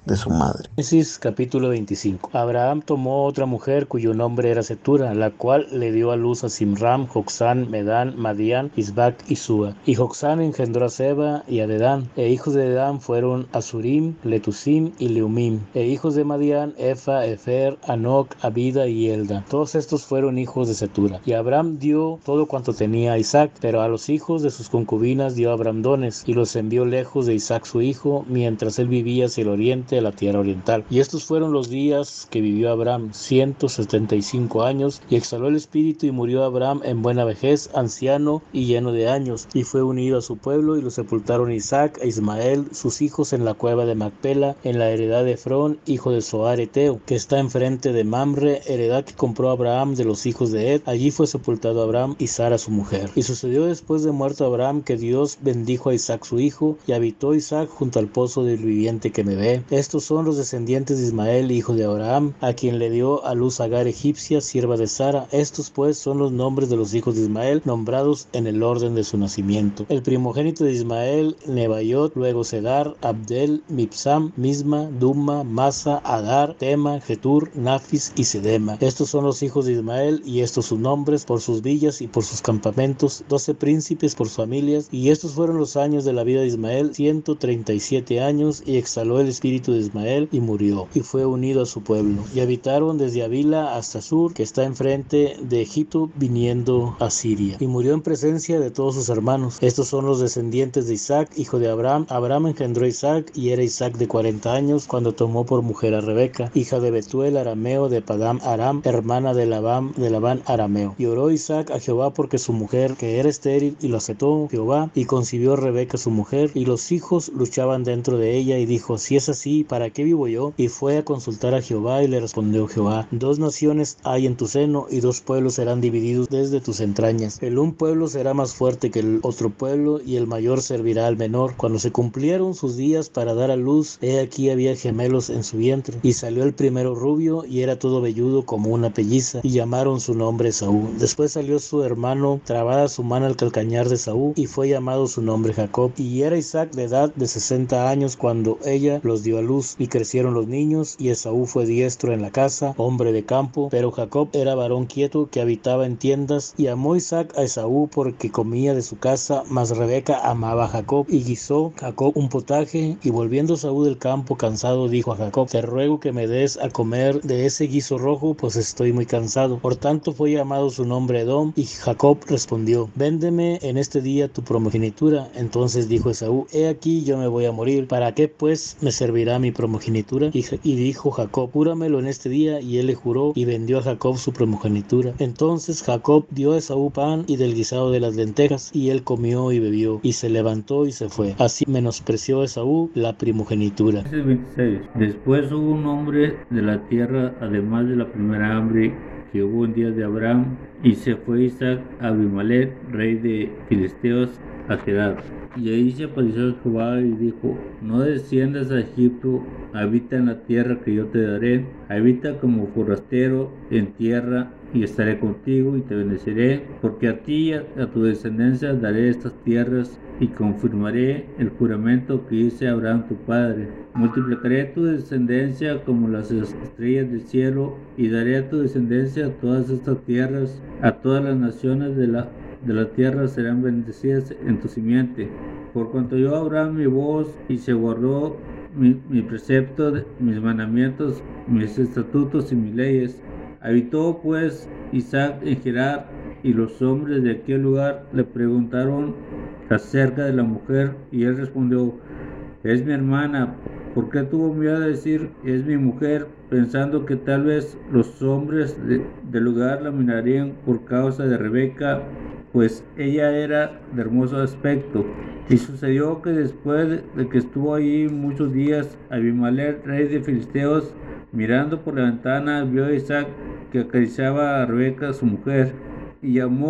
Speaker 9: de su madre.
Speaker 1: Génesis capítulo veinticinco. Abraham tomó otra mujer cuyo nombre era Setura, la cual le dio a luz a Simram, Joxán, Medán, Madián, Isbac y Súa. Y Joxán engendró a Seba y a Dedán, e hijos de Dedán fueron Asurim, Letusim y Leumim, e hijos de Madián, Efa, Efer, Anoc, Abida y Elda. Todos estos fueron hijos de Setura. Y Abraham dio todo cuanto tenía a Isaac, pero a los hijos de sus concubinas dio Abraham dones, y los envió lejos de Isaac su hijo, mientras él vivía hacia el oriente, a la tierra oriental. Y estos fueron los días que vivió Abraham, ciento setenta y cinco años, y exhaló el espíritu, y murió Abraham en buena vejez, anciano y lleno de años, y fue unido a su pueblo, y lo sepultaron Isaac e Ismael, sus hijos, en la cueva de Macpela, en la heredad de Efrón, hijo de Zoar Eteo, que está enfrente de Mamre, heredad que compró Abraham de los hijos de Ed. Allí fue sepultado Abraham y Sara su mujer. Y sucedió después de muerto Abraham que Dios bendijo a Isaac su hijo, y habitó Isaac junto al pozo del viviente que me ve. Estos son los descendientes de Ismael, hijo de Abraham, a quien le dio a luz Agar egipcia, sierva de Sara. Estos pues son los nombres de los hijos de Ismael, nombrados en el orden de su nacimiento. El primogénito de Ismael, Nebaiot, luego Sedar, Abdel, Mipsam, Misma, Duma, Masa, Agar, Tema, Getur, Nafis y Sedema. Estos son los hijos de Ismael, y estos sus nombres por sus villas y por sus campamentos, doce príncipes por sus familias. Y estos fueron los años de la vida de Ismael, ciento treinta y siete años, y exhaló el espíritu de Ismael y murió, y fue unido a su pueblo. Y habitaron desde Avila hasta Sur, que está enfrente de Egipto, viniendo a Siria. Y murió en presencia de todos sus hermanos. Estos son los descendientes de Isaac, hijo de Abraham. Abraham engendró a Isaac, y era Isaac de cuarenta años cuando tomó por mujer a Rebeca, hija de Betuel arameo de Padam Aram, hermana de Labán, de Labán arameo. Y oró Isaac a Jehová porque su mujer, que era estéril, y lo aceptó Jehová, y concibió a Rebeca su mujer, y los hijos luchaban dentro de ella, y dijo: si es así, ¿para qué vivo yo? Y fue a consultar a Jehová, y le respondió Jehová: dos naciones hay en tu seno, y dos pueblos serán divididos desde tus entrañas. El un pueblo será más fuerte que el otro pueblo, y el mayor servirá al menor. Cuando se cumplieron sus días para dar a luz, he aquí había gemelos en su vientre, y salió el primero rubio, y era todo velludo como una pelliza, y llamaron su nombre Esaú. Después salió su hermano, trabada su mano al calcañar de Esaú, y fue llamado su nombre Jacob. Y era Isaac de edad de sesenta años cuando ella los dio a luz, y crecieron los niños, y Esaú fue diestro en la casa, hombre de campo, pero Jacob era varón quieto que habitaba en tiendas. Y amó Isaac a Esaú porque comía de su casa, mas Rebeca amaba a Jacob. Y guisó Jacob un potaje, y volviendo Esaú del campo cansado, dijo a Jacob: te ruego que me des a comer de ese guiso rojo, pues estoy muy cansado. Por tanto fue llamado su nombre Edom. Y Jacob respondió: véndeme en este día tu primogenitura. Entonces dijo Esaú: he aquí yo me voy a morir, ¿para qué pues me servirá mi primogenitura? Y, y dijo Jacob: júramelo en este día. Y él le juró, y vendió a Jacob su primogenitura. Entonces Jacob dio a Esaú pan y del guisado de las lentejas, y él comió y bebió, y se levantó y se fue. Así menospreció Esaú la primogenitura.
Speaker 10: veintiséis. Después hubo un hombre de la tierra, además de la primera hambre que hubo en días de Abraham, y se fue Isaac a Abimelech, rey de Filisteos, a Gerar. Y ahí se apareció Jehová y dijo: no desciendas a Egipto, habita en la tierra que yo te daré, habita como forastero en tierra, y estaré contigo y te bendeciré, porque a ti y a, a tu descendencia daré estas tierras, y confirmaré el juramento que hice a Abraham tu padre. Multiplicaré tu descendencia como las estrellas del cielo, y daré a tu descendencia todas estas tierras. A todas las naciones de la de la tierra serán bendecidas en tu simiente. Por cuanto yo Abraham mi voz, y se guardó mi, mi precepto, mis mandamientos, mis estatutos y mis leyes. Habitó pues Isaac en Gerar, y los hombres de aquel lugar le preguntaron acerca de la mujer, y él respondió: es mi hermana. ¿Por qué tuvo miedo de decir es mi mujer, pensando que tal vez los hombres de, del lugar la mirarían por causa de Rebeca, pues ella era de hermoso aspecto? Y sucedió que después de que estuvo allí muchos días, Abimelech, rey de Filisteos, mirando por la ventana, vio a Isaac que acariciaba a Rebeca su mujer, y llamó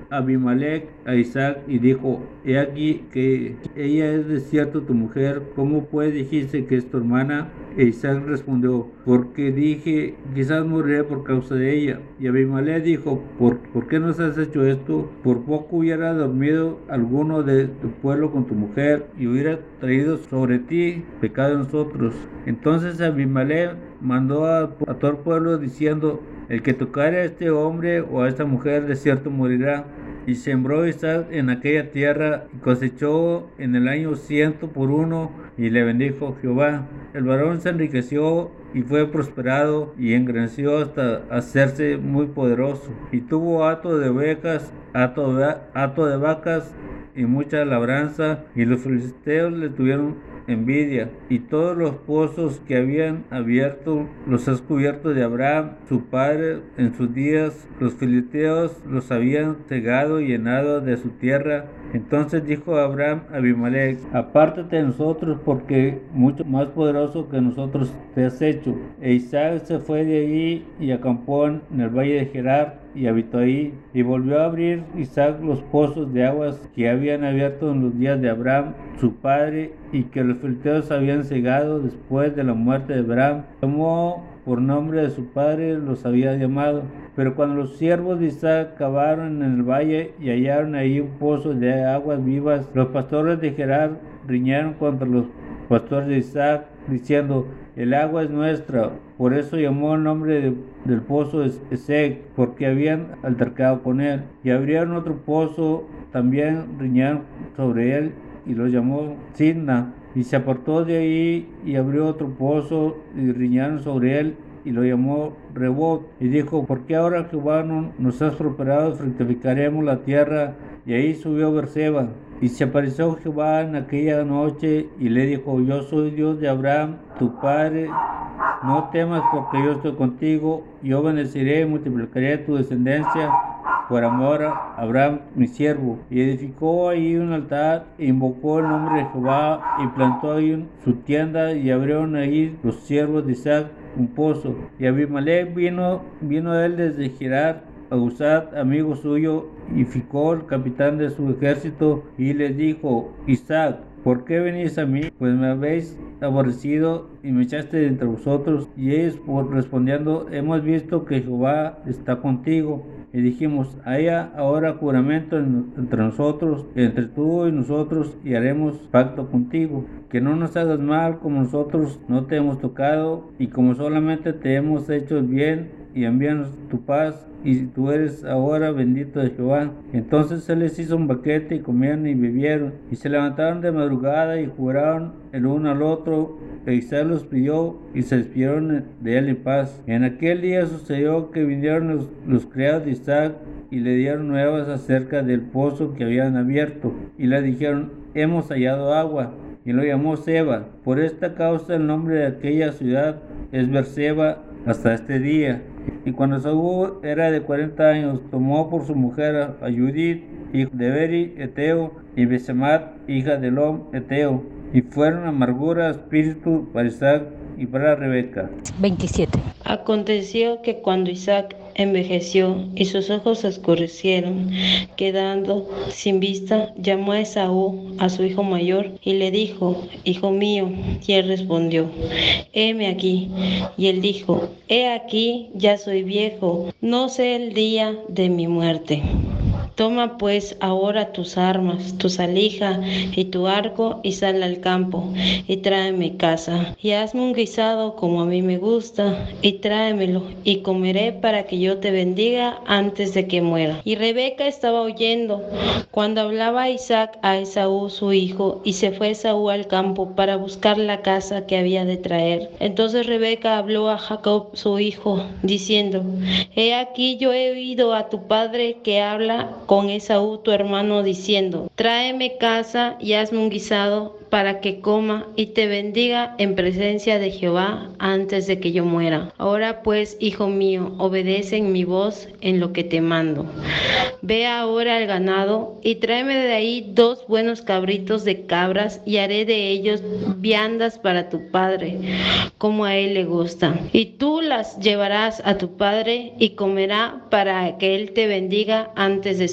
Speaker 10: Abimelech a Isaac y dijo: He aquí que ella es de cierto tu mujer, ¿cómo pues dijiste que es tu hermana? E Isaac respondió: Porque dije, quizás moriré por causa de ella. Y Abimelech dijo: ¿Por, ¿por qué nos has hecho esto? Por poco hubiera dormido alguno de tu pueblo con tu mujer y hubiera traído sobre ti pecado de nosotros. Entonces Abimelech mandó a, a todo el pueblo diciendo: El que tocare a este hombre o a esta mujer de cierto morirá. Y sembró Isaac en aquella tierra y cosechó en el año ciento por uno, y le bendijo Jehová. El varón se enriqueció y fue prosperado y engrandeció hasta hacerse muy poderoso. Y tuvo hato de ovejas, hato de, hato de vacas y mucha labranza, y los filisteos le tuvieron envidia, y todos los pozos que habían abierto los has cubierto de Abraham su padre en sus días. Los filisteos los habían cegado y llenado de su tierra. Entonces dijo Abraham a Abimelech: Apártate de nosotros, porque mucho más poderoso que nosotros te has hecho. E Isaac se fue de allí y acampó en el valle de Gerar y habitó ahí. Y volvió a abrir Isaac los pozos de aguas que habían abierto en los días de Abraham su padre, y que los filisteos habían cegado después de la muerte de Abraham. Tomó por nombre de su padre, los había llamado. Pero cuando los siervos de Isaac cavaron en el valle y hallaron ahí un pozo de aguas vivas, los pastores de Gerar riñeron contra los pastores de Isaac, diciendo: El agua es nuestra. Por eso llamó el nombre de, del pozo Esek, porque habían altercado con él. Y abrieron otro pozo, también riñeron sobre él, y lo llamó Sidna. Y se apartó de ahí y abrió otro pozo, y riñaron sobre él, y lo llamó Rebot. Y dijo: ¿Por qué ahora, Jehová, no nos has prosperado? Fructificaremos la tierra. Y ahí subió Berseba. Y se apareció Jehová en aquella noche y le dijo: Yo soy Dios de Abraham, tu padre. No temas, porque yo estoy contigo. Yo bendeciré y multiplicaré tu descendencia por amor a Abraham, mi siervo. Y edificó ahí un altar, e invocó el nombre de Jehová, y plantó ahí su tienda, y abrieron ahí los siervos de Isaac un pozo. Y Abimelech vino, vino él desde Gerar a Usad, amigo suyo, y Ficol, el capitán de su ejército, y les dijo: Isaac, ¿por qué venís a mí? Pues me habéis aborrecido y me echaste de entre vosotros. Y ellos respondiendo: Hemos visto que Jehová está contigo. Y dijimos: haya ahora juramento entre nosotros, entre tú y nosotros, y haremos pacto contigo, que no nos hagas mal, como nosotros no te hemos tocado, y como solamente te hemos hecho el bien, y envíanos tu paz, y tú eres ahora bendito de Jehová. Entonces él les hizo un banquete, y comieron y bebieron, y se levantaron de madrugada y juraron el uno al otro. E Isaac los pidió, y se despidieron de él en paz. En aquel día sucedió que vinieron los, los criados de Isaac y le dieron nuevas acerca del pozo que habían abierto, y le dijeron: Hemos hallado agua. Y lo llamó Seba. Por esta causa el nombre de aquella ciudad es Berseba hasta este día. Y cuando Saúl era de cuarenta años, tomó por su mujer a Judith, hijo de Beri, Eteo, y Besemat, hija de Elom, Eteo. Y fueron amargura, espíritu para Isaac y para Rebeca.
Speaker 3: veintisiete.
Speaker 11: Aconteció que cuando Isaac envejeció y sus ojos se oscurecieron, quedando sin vista, llamó a Esaú, a su hijo mayor, y le dijo: Hijo mío. Y él respondió: Heme aquí. Y él dijo: He aquí, ya soy viejo, no sé el día de mi muerte. Toma pues ahora tus armas, tu salija y tu arco, y sal al campo, y tráeme caza, y hazme un guisado como a mí me gusta, y tráemelo, y comeré para que yo te bendiga antes de que muera. Y Rebeca estaba oyendo cuando hablaba Isaac a Esaú su hijo, y se fue Esaú al campo para buscar la caza que había de traer. Entonces Rebeca habló a Jacob su hijo, diciendo: He aquí, yo he oído a tu padre que habla con Esaú tu hermano, diciendo: Tráeme caza y hazme un guisado para que coma y te bendiga en presencia de Jehová antes de que yo muera. Ahora pues, hijo mío, obedece en mi voz en lo que te mando. Ve ahora al ganado y tráeme de ahí dos buenos cabritos de cabras, y haré de ellos viandas para tu padre, como a él le gusta. Y tú las llevarás a tu padre y comerá para que él te bendiga antes de su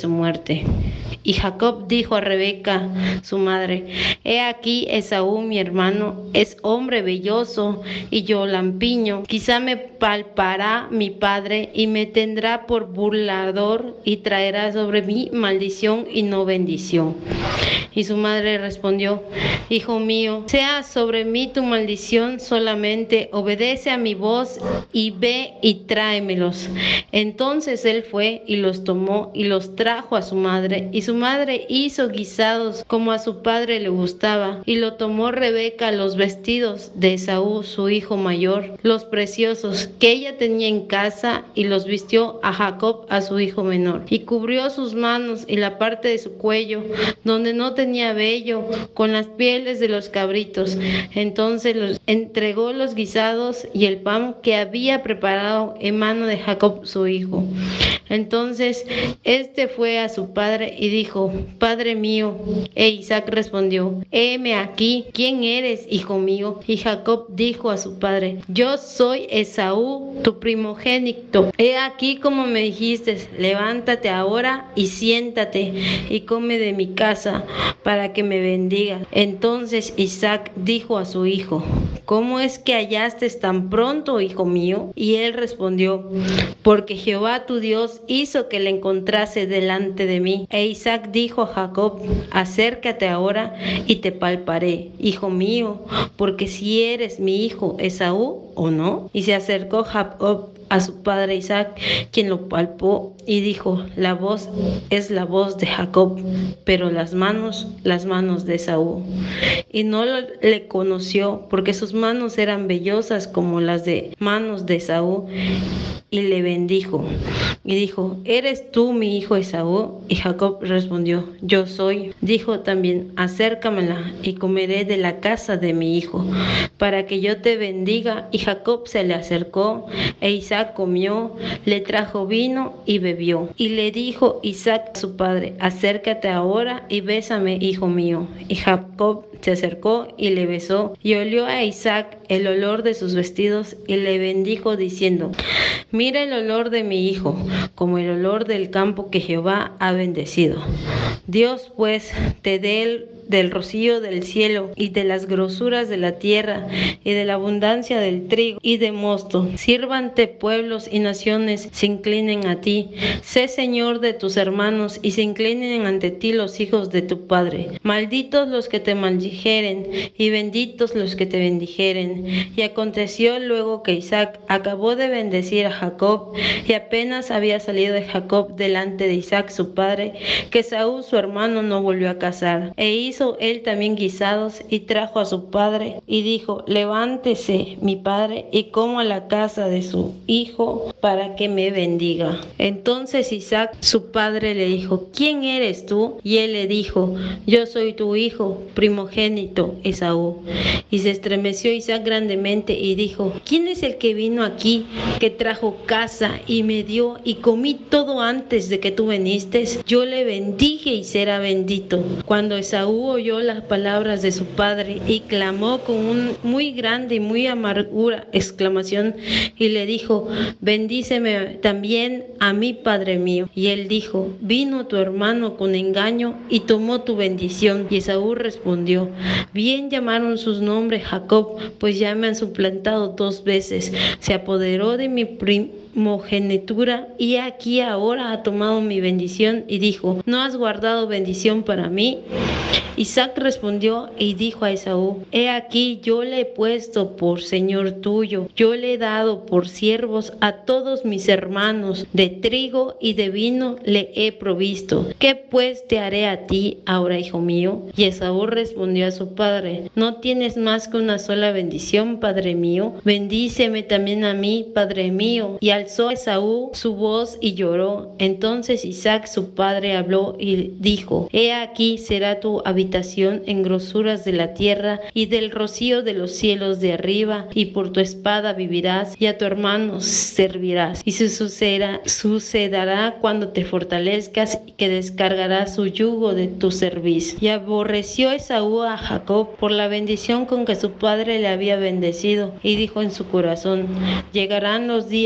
Speaker 11: su muerte. Y Jacob dijo a Rebeca, su madre: He aquí Esaú, mi hermano, es hombre velloso y yo lampiño. Quizá me palpará mi padre y me tendrá por burlador y traerá sobre mí maldición y no bendición. Y su madre respondió: Hijo mío, sea sobre mí tu maldición, solamente obedece a mi voz y ve y tráemelos. Entonces él fue y los tomó y los trajo a su madre, y su madre hizo guisados como a su padre le gustaba, y lo tomó Rebeca los vestidos de Esaú, su hijo mayor, los preciosos que ella tenía en casa, y los vistió a Jacob, a su hijo menor, y cubrió sus manos y la parte de su cuello donde no tenía vello con las pieles de los cabritos. Entonces los entregó los guisados y el pan que había preparado en mano de Jacob su hijo. Entonces este fue a su padre y dijo: Padre mío. E Isaac respondió: Heme aquí, ¿quién eres, hijo mío? Y Jacob dijo a su padre: Yo soy Esaú, tu primogénito. He aquí como me dijiste: levántate ahora y siéntate y come de mi casa para que me bendiga. Entonces Isaac dijo a su hijo: ¿Cómo es que hallaste tan pronto, hijo mío? Y él respondió: Porque Jehová tu Dios hizo que le encontrase delante de mí. E Isaac dijo a Jacob: Acércate ahora y te palparé, hijo mío, porque si eres mi hijo Esaú o no. Y se acercó Jacob a su padre Isaac, quien lo palpó y dijo: La voz es la voz de Jacob, pero las manos, las manos de Esaú. Y no le conoció, porque sus manos eran vellosas como las de manos de Esaú, y le bendijo. Y dijo: ¿Eres tú mi hijo Esaú? Y Jacob respondió: Yo soy. Dijo también: Acércamela y comeré de la casa de mi hijo, para que yo te bendiga. Y Jacob se le acercó, e Isaac comió, le trajo vino y bebió. Y le dijo Isaac a su padre: Acércate ahora y bésame, hijo mío. Y Jacob se acercó y le besó, y olió a Isaac el olor de sus vestidos, y le bendijo diciendo: Mira el olor de mi hijo, como el olor del campo que Jehová ha bendecido. Dios pues te dé el del rocío del cielo y de las grosuras de la tierra y de la abundancia del trigo y de mosto. Sírvante pueblos y naciones, se inclinen a ti. Sé Señor de tus hermanos y se inclinen ante ti los hijos de tu padre. Malditos los que te maldijeren y benditos los que te bendijeren. Y aconteció luego que Isaac acabó de bendecir a Jacob, y apenas había salido de Jacob delante de Isaac su padre, que Esaú su hermano no volvió a casar. E hizo él también guisados y trajo a su padre y dijo: Levántese mi padre y coma a la casa de su hijo para que me bendiga. Entonces Isaac su padre le dijo: ¿Quién eres tú? Y él le dijo: Yo soy tu hijo primogénito Esaú. Y se estremeció Isaac grandemente y dijo: ¿Quién es el que vino aquí, que trajo casa y me dio y comí todo antes de que tú viniste? Yo le bendije y será bendito. Cuando Esaú oyó las palabras de su padre y clamó con un muy grande y muy amargura exclamación y le dijo: Bendíceme también a mí, padre mío. Y él dijo: Vino tu hermano con engaño y tomó tu bendición. Y Esaú respondió: Bien llamaron sus nombres Jacob, pues ya me han suplantado dos veces. Se apoderó de mi primogenitura y aquí ahora ha tomado mi bendición. Y dijo: ¿No has guardado bendición para mí? Isaac respondió y dijo a Esaú: He aquí yo le he puesto por señor tuyo, yo le he dado por siervos a todos mis hermanos, de trigo y de vino le he provisto. ¿Qué pues te haré a ti ahora, hijo mío? Y Esaú respondió a su padre: No tienes más que una sola bendición, padre mío. Bendíceme también a mí, padre mío. Y alzó Esaú su voz y lloró. Entonces Isaac su padre habló y dijo: He aquí será tu habitación en grosuras de la tierra y del rocío de los cielos de arriba, y por tu espada vivirás y a tu hermano servirás. Y se sucederá, sucederá cuando te fortalezcas, que descargarás su yugo de tu servicio. Y aborreció Esaú a Jacob por la bendición con que su padre le había bendecido, y dijo en su corazón: Llegarán los días de luz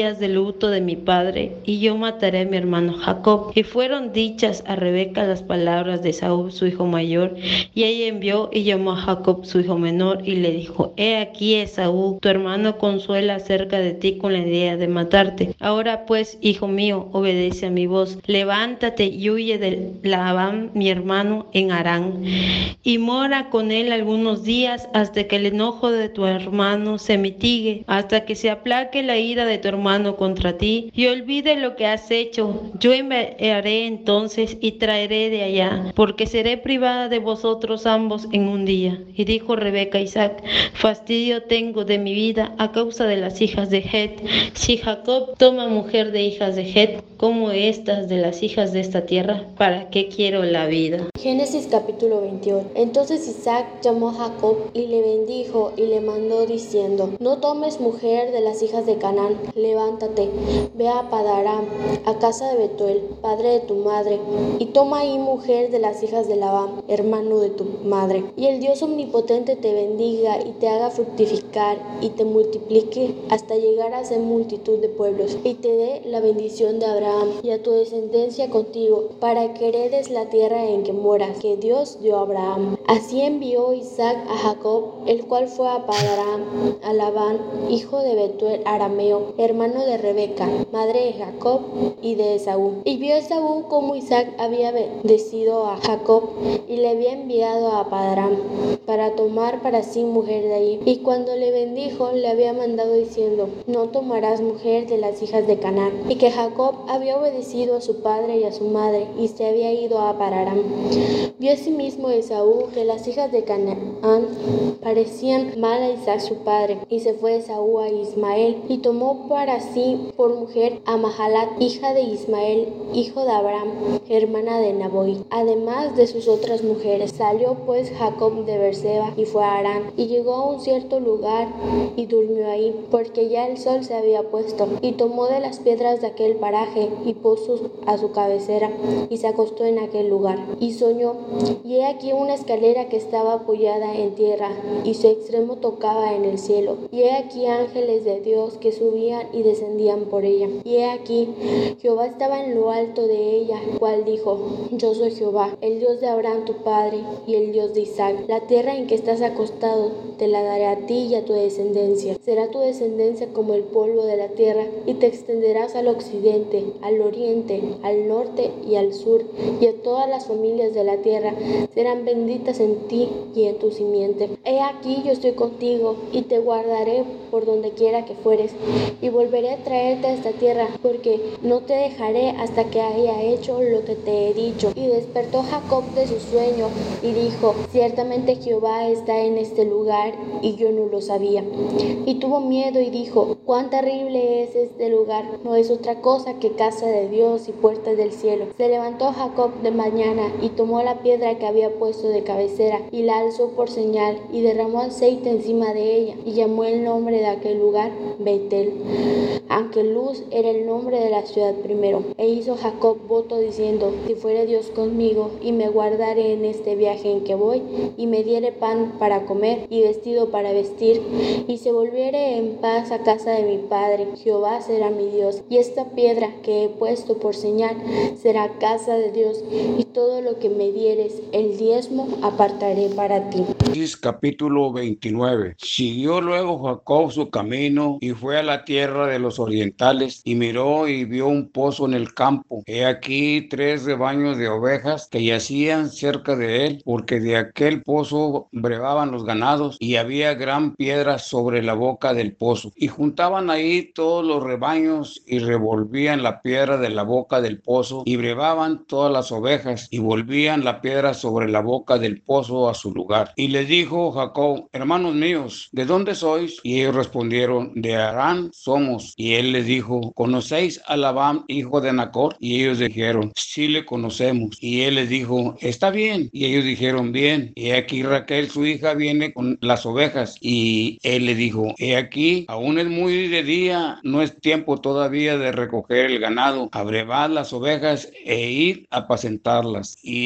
Speaker 11: luto de mi padre, y yo mataré a mi hermano Jacob. Y fueron dichas a Rebeca las palabras de Esaú, su hijo mayor, y ella envió y llamó a Jacob, su hijo menor, y le dijo: He aquí, Esaú, tu hermano consuela acerca de ti con la idea de matarte. Ahora pues, hijo mío, obedece a mi voz. Levántate y huye de Labán, mi hermano, en Harán, y mora con él algunos días hasta que el enojo de tu hermano se mitigue, hasta que se aplaque la ira de tu hermano contra ti y olvide lo que has hecho. Yo enviaré entonces y traeré de allá, porque seré privada de vosotros ambos en un día. Y dijo Rebeca a Isaac: Fastidio tengo de mi vida a causa de las hijas de Het. Si Jacob toma mujer de hijas de Het, como estas de las hijas de esta tierra, ¿para qué quiero la vida?
Speaker 12: Génesis capítulo veintiocho. Entonces Isaac llamó a Jacob y le bendijo y le mandó diciendo: No tomes mujer de las hijas de Canaán, levántate, ve a Padaram, a casa de Betuel, padre de tu madre, y toma ahí mujer de las hijas de Labán, hermano de tu madre. Y el Dios omnipotente te bendiga y te haga fructificar y te multiplique hasta llegar a ser multitud de pueblos, y te dé la bendición de Abraham y a tu descendencia contigo, para que heredes la tierra en que moras, que Dios dio a Abraham. Así envió Isaac a Jacob, el cual fue a Padaram, a Labán, hijo de Betuel arameo, hermano de Rebeca, madre de Jacob y de Esaú. Y vio Esaú cómo Isaac había bendecido a Jacob y le había enviado a Padaram para tomar para sí mujer de ahí. Y cuando le bendijo, le había mandado diciendo: No tomarás mujer de las hijas de Canaán. Y que Jacob había obedecido a su padre y a su madre y se había ido a Padaram. Vio asimismo Esaú que las hijas de Canaán parecían mal a Isaac su padre, y se fue Esaú a Ismael y tomó para sí por mujer a Mahalat, hija de Ismael, hijo de Abraham, hermana de Naboí, además de sus otras mujeres. Salió pues Jacob de Beerseba y fue a Harán, y llegó a un cierto lugar y durmió ahí, porque ya el sol se había puesto, y tomó de las piedras de aquel paraje y puso a su cabecera y se acostó en aquel lugar y soñó, y he aquí una escalera que estaba apoyada en tierra y su extremo tocaba en el cielo, y he aquí ángeles de Dios que subían y descendían por ella, y he aquí Jehová estaba en lo alto de ella, cual dijo: Yo soy Jehová, el Dios de Abraham tu padre y el Dios de Isaac. La tierra en que estás acostado te la daré a ti y a tu descendencia. Será tu descendencia como el polvo de la tierra, y te extenderás al occidente, al oriente, al norte y al sur, y a todas las familias de la tierra serán benditas en ti y en tu simiente. He aquí yo estoy contigo y te guardaré por donde quiera que fueres, y volveré a traerte a esta tierra, porque no te dejaré hasta que haya hecho lo que te he dicho. Y despertó Jacob de su sueño y dijo: Ciertamente Jehová está en este lugar, y yo no lo sabía. Y tuvo miedo y dijo: Cuán terrible es este lugar, no es otra cosa que casa de Dios y puerta del cielo. Se levantó Jacob de mañana y tomó la piedra que había puesto de cabecera y la alzó por señal y derramó aceite encima de ella, y llamó el nombre de aquel lugar Betel, aunque Luz era el nombre de la ciudad primero. E hizo Jacob voto diciendo: Si fuere Dios conmigo y me guardare en este viaje en que voy, y me diere pan para comer y vestido para vestir, y se volviere en paz a casa de mi padre, Jehová será mi Dios, y esta piedra que he puesto por señal será casa de Dios, y todo lo que me dieres, el diezmo, apartaré para ti.
Speaker 13: Capítulo veintinueve. Siguió luego Jacob su camino y fue a la tierra de los orientales, y miró y vio un pozo en el campo. He aquí tres rebaños de ovejas que yacían cerca de él, porque de aquel pozo brevaban los ganados, y había gran piedra sobre la boca del pozo. Y juntaban ahí todos los rebaños y revolvían la piedra de la boca del pozo, y brevaban todas las ovejas, y volvían la piedra sobre la boca del pozo a su lugar. Y les dijo Jacob: Hermanos míos, ¿de dónde sois? Y ellos respondieron: De Harán somos. Y él les dijo: ¿Conocéis a Labán, hijo de Nacor? Y ellos dijeron: Sí, le conocemos. Y él les dijo: Está bien. Y ellos dijeron: Bien. Y aquí Raquel su hija viene con las ovejas. Y él le dijo: He aquí, aún es muy de día, no es tiempo todavía de recoger el ganado. Abrevad las ovejas e id a apacentarlas. Y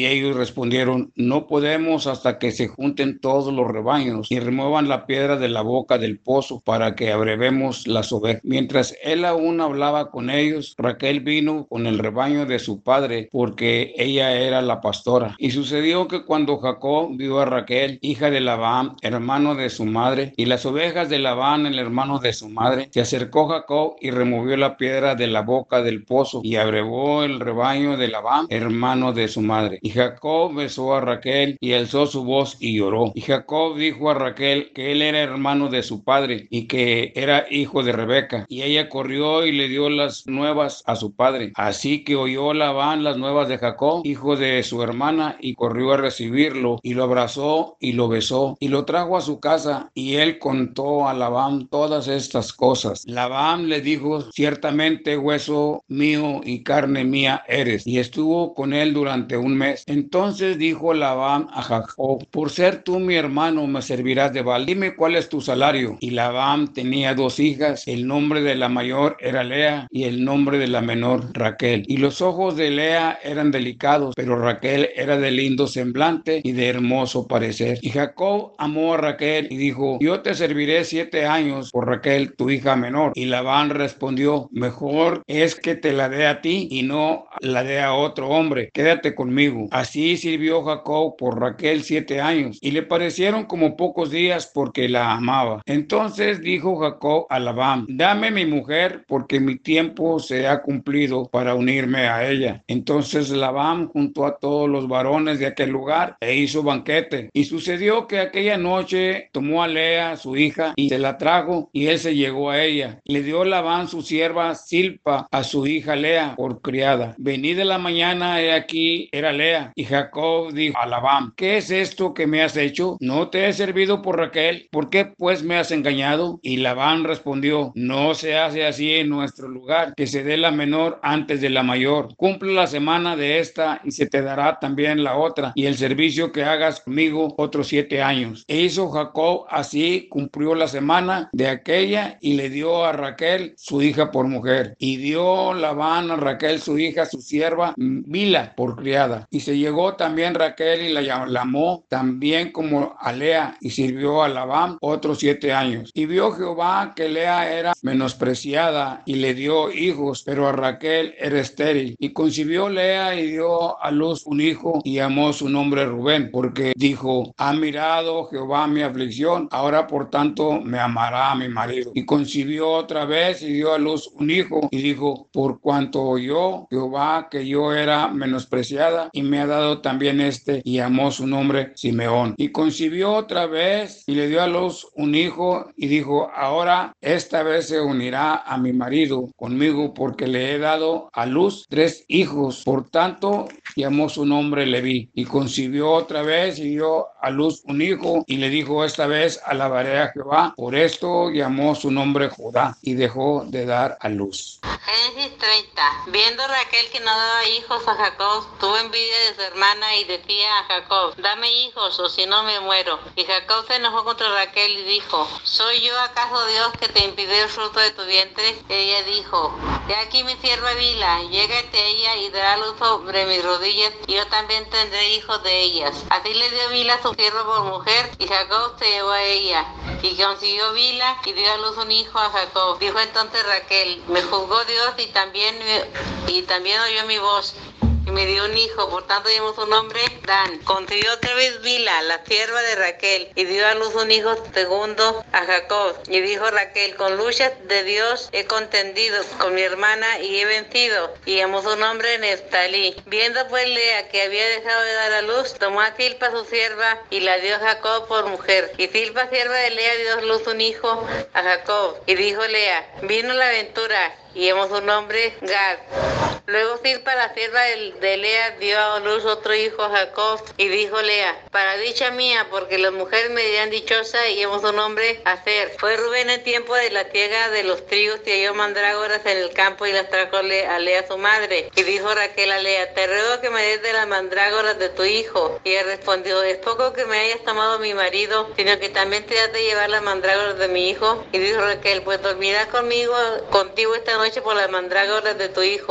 Speaker 13: Y ellos respondieron: no podemos hasta que se junten todos los rebaños y remuevan la piedra de la boca del pozo para que abrevemos las ovejas. Mientras él aún hablaba con ellos, Raquel vino con el rebaño de su padre, porque ella era la pastora. Y sucedió que cuando Jacob vio a Raquel, hija de Labán, hermano de su madre, y las ovejas de Labán, el hermano de su madre, se acercó Jacob y removió la piedra de la boca del pozo y abrevó el rebaño de Labán, hermano de su madre. Y Jacob besó a Raquel y alzó su voz y lloró. Y Jacob dijo a Raquel que él era hermano de su padre y que era hijo de Rebeca. Y ella corrió y le dio las nuevas a su padre. Así que oyó Labán las nuevas de Jacob, hijo de su hermana, y corrió a recibirlo y lo abrazó y lo besó y lo trajo a su casa. Y él contó a Labán todas estas cosas. Labán le dijo: ciertamente hueso mío y carne mía eres. Y estuvo con él durante un mes. Entonces dijo Labán a Jacob: por ser tú mi hermano me servirás de val. Dime cuál es tu salario. Y Labán tenía dos hijas. El nombre de la mayor era Lea y el nombre de la menor Raquel. Y los ojos de Lea eran delicados, pero Raquel era de lindo semblante y de hermoso parecer. Y Jacob amó a Raquel y dijo: yo te serviré siete años por Raquel, tu hija menor. Y Labán respondió: mejor es que te la dé a ti y no la dé a otro hombre. Quédate conmigo. Así sirvió Jacob por Raquel siete años, y le parecieron como pocos días porque la amaba. Entonces dijo Jacob a Labán: dame mi mujer, porque mi tiempo se ha cumplido para unirme a ella. Entonces Labán juntó a todos los varones de aquel lugar e hizo banquete. Y sucedió que aquella noche tomó a Lea, su hija, y se la trajo, y él se llegó a ella. Le dio Labán su sierva Silpa a su hija Lea por criada. Venid de la mañana, he aquí era Lea. Y Jacob dijo a Labán: ¿qué es esto que me has hecho? ¿No te he servido por Raquel? ¿Por qué pues me has engañado? Y Labán respondió: no se hace así en nuestro lugar, que se dé la menor antes de la mayor. Cumple la semana de esta y se te dará también la otra, y el servicio que hagas conmigo otros siete años. E hizo Jacob así, cumplió la semana de aquella y le dio a Raquel su hija por mujer. Y dio Labán a Raquel su hija, su sierva Bila, por criada. Y se llegó también Raquel y la llamó también como a Lea, y sirvió a Labán otros siete años. Y vio Jehová que Lea era menospreciada y le dio hijos, pero a Raquel era estéril. Y concibió Lea y dio a luz un hijo y llamó su nombre Rubén, porque dijo: ha mirado Jehová mi aflicción, ahora por tanto me amará a mi marido. Y concibió otra vez y dio a luz un hijo y dijo: por cuanto oyó Jehová que yo era menospreciada, y me ha dado también este, y llamó su nombre Simeón. Y concibió otra vez y le dio a luz un hijo y dijo: ahora esta vez se unirá a mi marido conmigo, porque le he dado a luz tres hijos. Por tanto llamó su nombre Leví. Y concibió otra vez y dio a luz un hijo y le dijo: esta vez alabaré a Jehová. Por esto llamó su nombre Judá, y dejó de dar a luz.
Speaker 14: Génesis treinta. Viendo Raquel que no daba hijos a Jacob, tuvo envidia de su hermana y decía a Jacob: dame hijos, o si no me muero. Y Jacob se enojó contra Raquel y dijo: ¿soy yo acaso Dios que te impidió el fruto de tu vientre? Ella dijo: he aquí mi sierva Bila, llégate a ella y dará luz sobre mis rodillas, y yo también tendré hijos de ellas. Así le dio Bila su sierva por mujer, y Jacob se llevó a ella. Y consiguió Bila y dio a luz un hijo a Jacob. Dijo entonces Raquel: me juzgó Dios y también, y también oyó mi voz, y me dio un hijo, por tanto llamó su nombre Dan. Concibió otra vez Bila, la sierva de Raquel, y dio a luz un hijo segundo a Jacob. Y dijo Raquel: con luchas de Dios he contendido con mi hermana y he vencido. Y llamó su nombre Neftalí. Viendo pues Lea que había dejado de dar a luz, tomó a Silpa su sierva y la dio a Jacob por mujer. Y Silpa, sierva de Lea, dio a luz un hijo a Jacob. Y dijo Lea: vino la aventura, y llamó su nombre Gad. Luego Silpa, la sierva de Lea, dio a luz otro hijo a Jacob, y dijo Lea: para dicha mía, porque las mujeres me dirán dichosa, y llamó su nombre Aser. Fue Rubén en tiempo de la siega de los trigos, y halló mandrágoras en el campo, y las trajo a Lea su madre. Y dijo Raquel a Lea: te ruego que me des de las mandrágoras de tu hijo. Y él respondió: es poco que me hayas tomado mi marido, sino que también te has de llevar las mandrágoras de mi hijo. Y dijo Raquel: pues dormirás conmigo, contigo esta noche por las mandrágoras de tu hijo. Cuando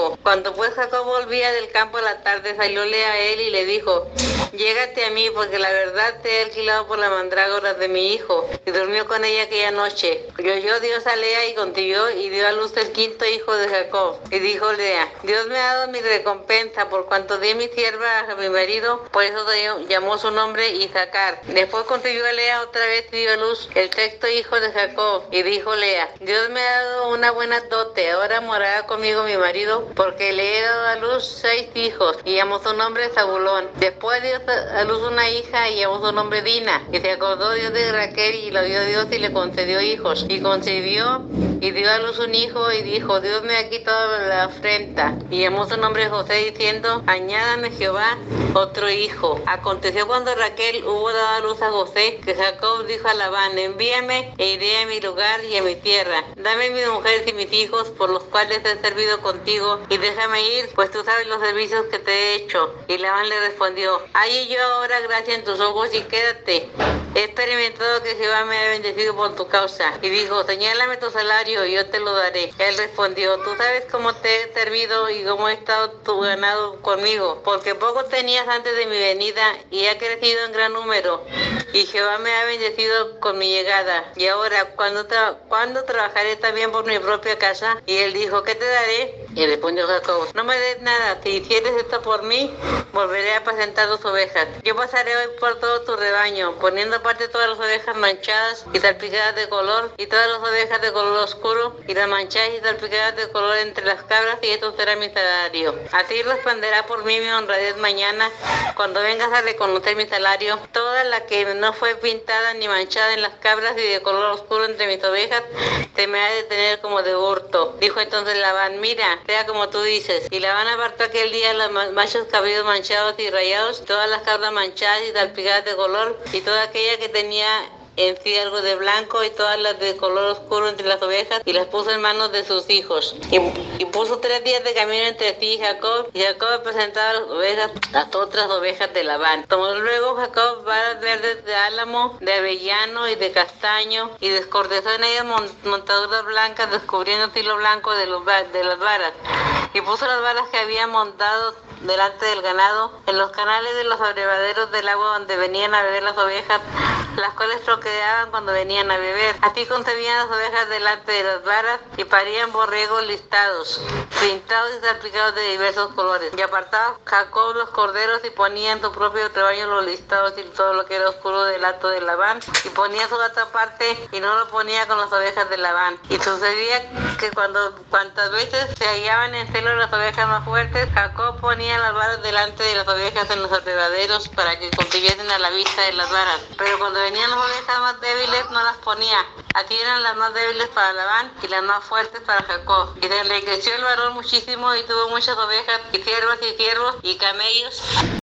Speaker 14: Cuando pues Jacob volvía del campo a la tarde, salióle a él y le dijo: llégate a mí, porque la verdad te he alquilado por la mandrágora de mi hijo. Y durmió con ella aquella noche. Y oyó Dios a Lea y concibió y dio a luz el quinto hijo de Jacob. Y dijo Lea: Dios me ha dado mi recompensa, por cuanto di a mi sierva a mi marido, por eso llamó su nombre Isacar. Después concibió a Lea otra vez y dio a luz el sexto hijo de Jacob. Y dijo Lea: Dios me ha dado una buena dote, ahora morará conmigo mi marido, porque le he dado a luz seis hijos. Y llamó su nombre Zabulón. Después dio a luz una hija y llamó su nombre Dina. Y se acordó Dios de Raquel y lo vio Dios y le concedió hijos. Y concibió y dio a luz un hijo y dijo: Dios me ha quitado la afrenta. Y llamó su nombre José, diciendo: añádame Jehová otro hijo. Aconteció cuando Raquel hubo dado a luz a José, que Jacob dijo a Labán: envíame e iré a mi lugar y a mi tierra. Dame mis mujeres y mis hijos, por los cuales he servido contigo, y déjame ir, pues tú sabes los servicios que te he hecho. Y Labán le respondió: halle yo ahora gracia en tus ojos y quédate. He experimentado que Jehová me ha bendecido por tu causa. Y dijo: señálame tu salario y yo te lo daré. Él respondió: tú sabes cómo te he servido y cómo he estado tu ganado conmigo, porque poco tenías antes de mi venida y ha crecido en gran número. Y Jehová me ha bendecido con mi llegada. Y ahora, ¿cuándo, tra ¿cuándo trabajaré también por mi propia casa? Y él dijo: ¿qué te daré? Y respondió Jacob: no me des nada. Si hicieres esto por mí, volveré a apacentar tus ovejas. Yo pasaré hoy por todo tu rebaño, poniendo aparte todas las ovejas manchadas y salpicadas de color, y todas las ovejas de color oscuro, y las manchadas y salpicadas de color entre las cabras, y esto será mi salario. Así responderá por mí mi honradez mañana, cuando vengas a reconocer mi salario. Toda la que no fue pintada ni manchada en las cabras y de color oscuro entre mis ovejas, te me ha de tener como de hurto. Dijo entonces Labán: mira, sea como tú dices. Y Labán apartó aquel día los machos cabellos manchados y rayados, todas las cabras manchadas y salpicadas de color, y toda aquella que tenía en sí algo de blanco, y todas las de color oscuro entre las ovejas, y las puso en manos de sus hijos. Y, y puso tres días de camino entre sí y Jacob, y Jacob presentaba las ovejas, las otras ovejas de Labán. Tomó luego Jacob varas verdes de álamo, de avellano y de castaño, y descortezó en ellas montaduras blancas, descubriendo hilo blanco de, los, de las varas. Y puso las varas que había montado delante del ganado, en los canales de los abrevaderos del agua donde venían a beber las ovejas, las cuales troqueaban cuando venían a beber. Así concebían las ovejas delante de las varas, y parían borregos listados, pintados y salpicados de diversos colores. Y apartaba Jacob los corderos, y ponía en su propio rebaño los listados y todo lo que era oscuro del hato de Labán, y ponía su hato aparte, y no lo ponía con las ovejas de Labán. Y sucedía que cuando cuantas veces se hallaban en celo las ovejas más fuertes, Jacob ponía las varas delante de las ovejas en los abrevaderos, para que concibiesen a la vista de las varas. Pero cuando venían las ovejas más débiles, no las ponía. Así eran las más débiles para Labán y las más fuertes para Jacob. Y se le creció el varón muchísimo, y tuvo muchas ovejas y siervas y siervos y camellos.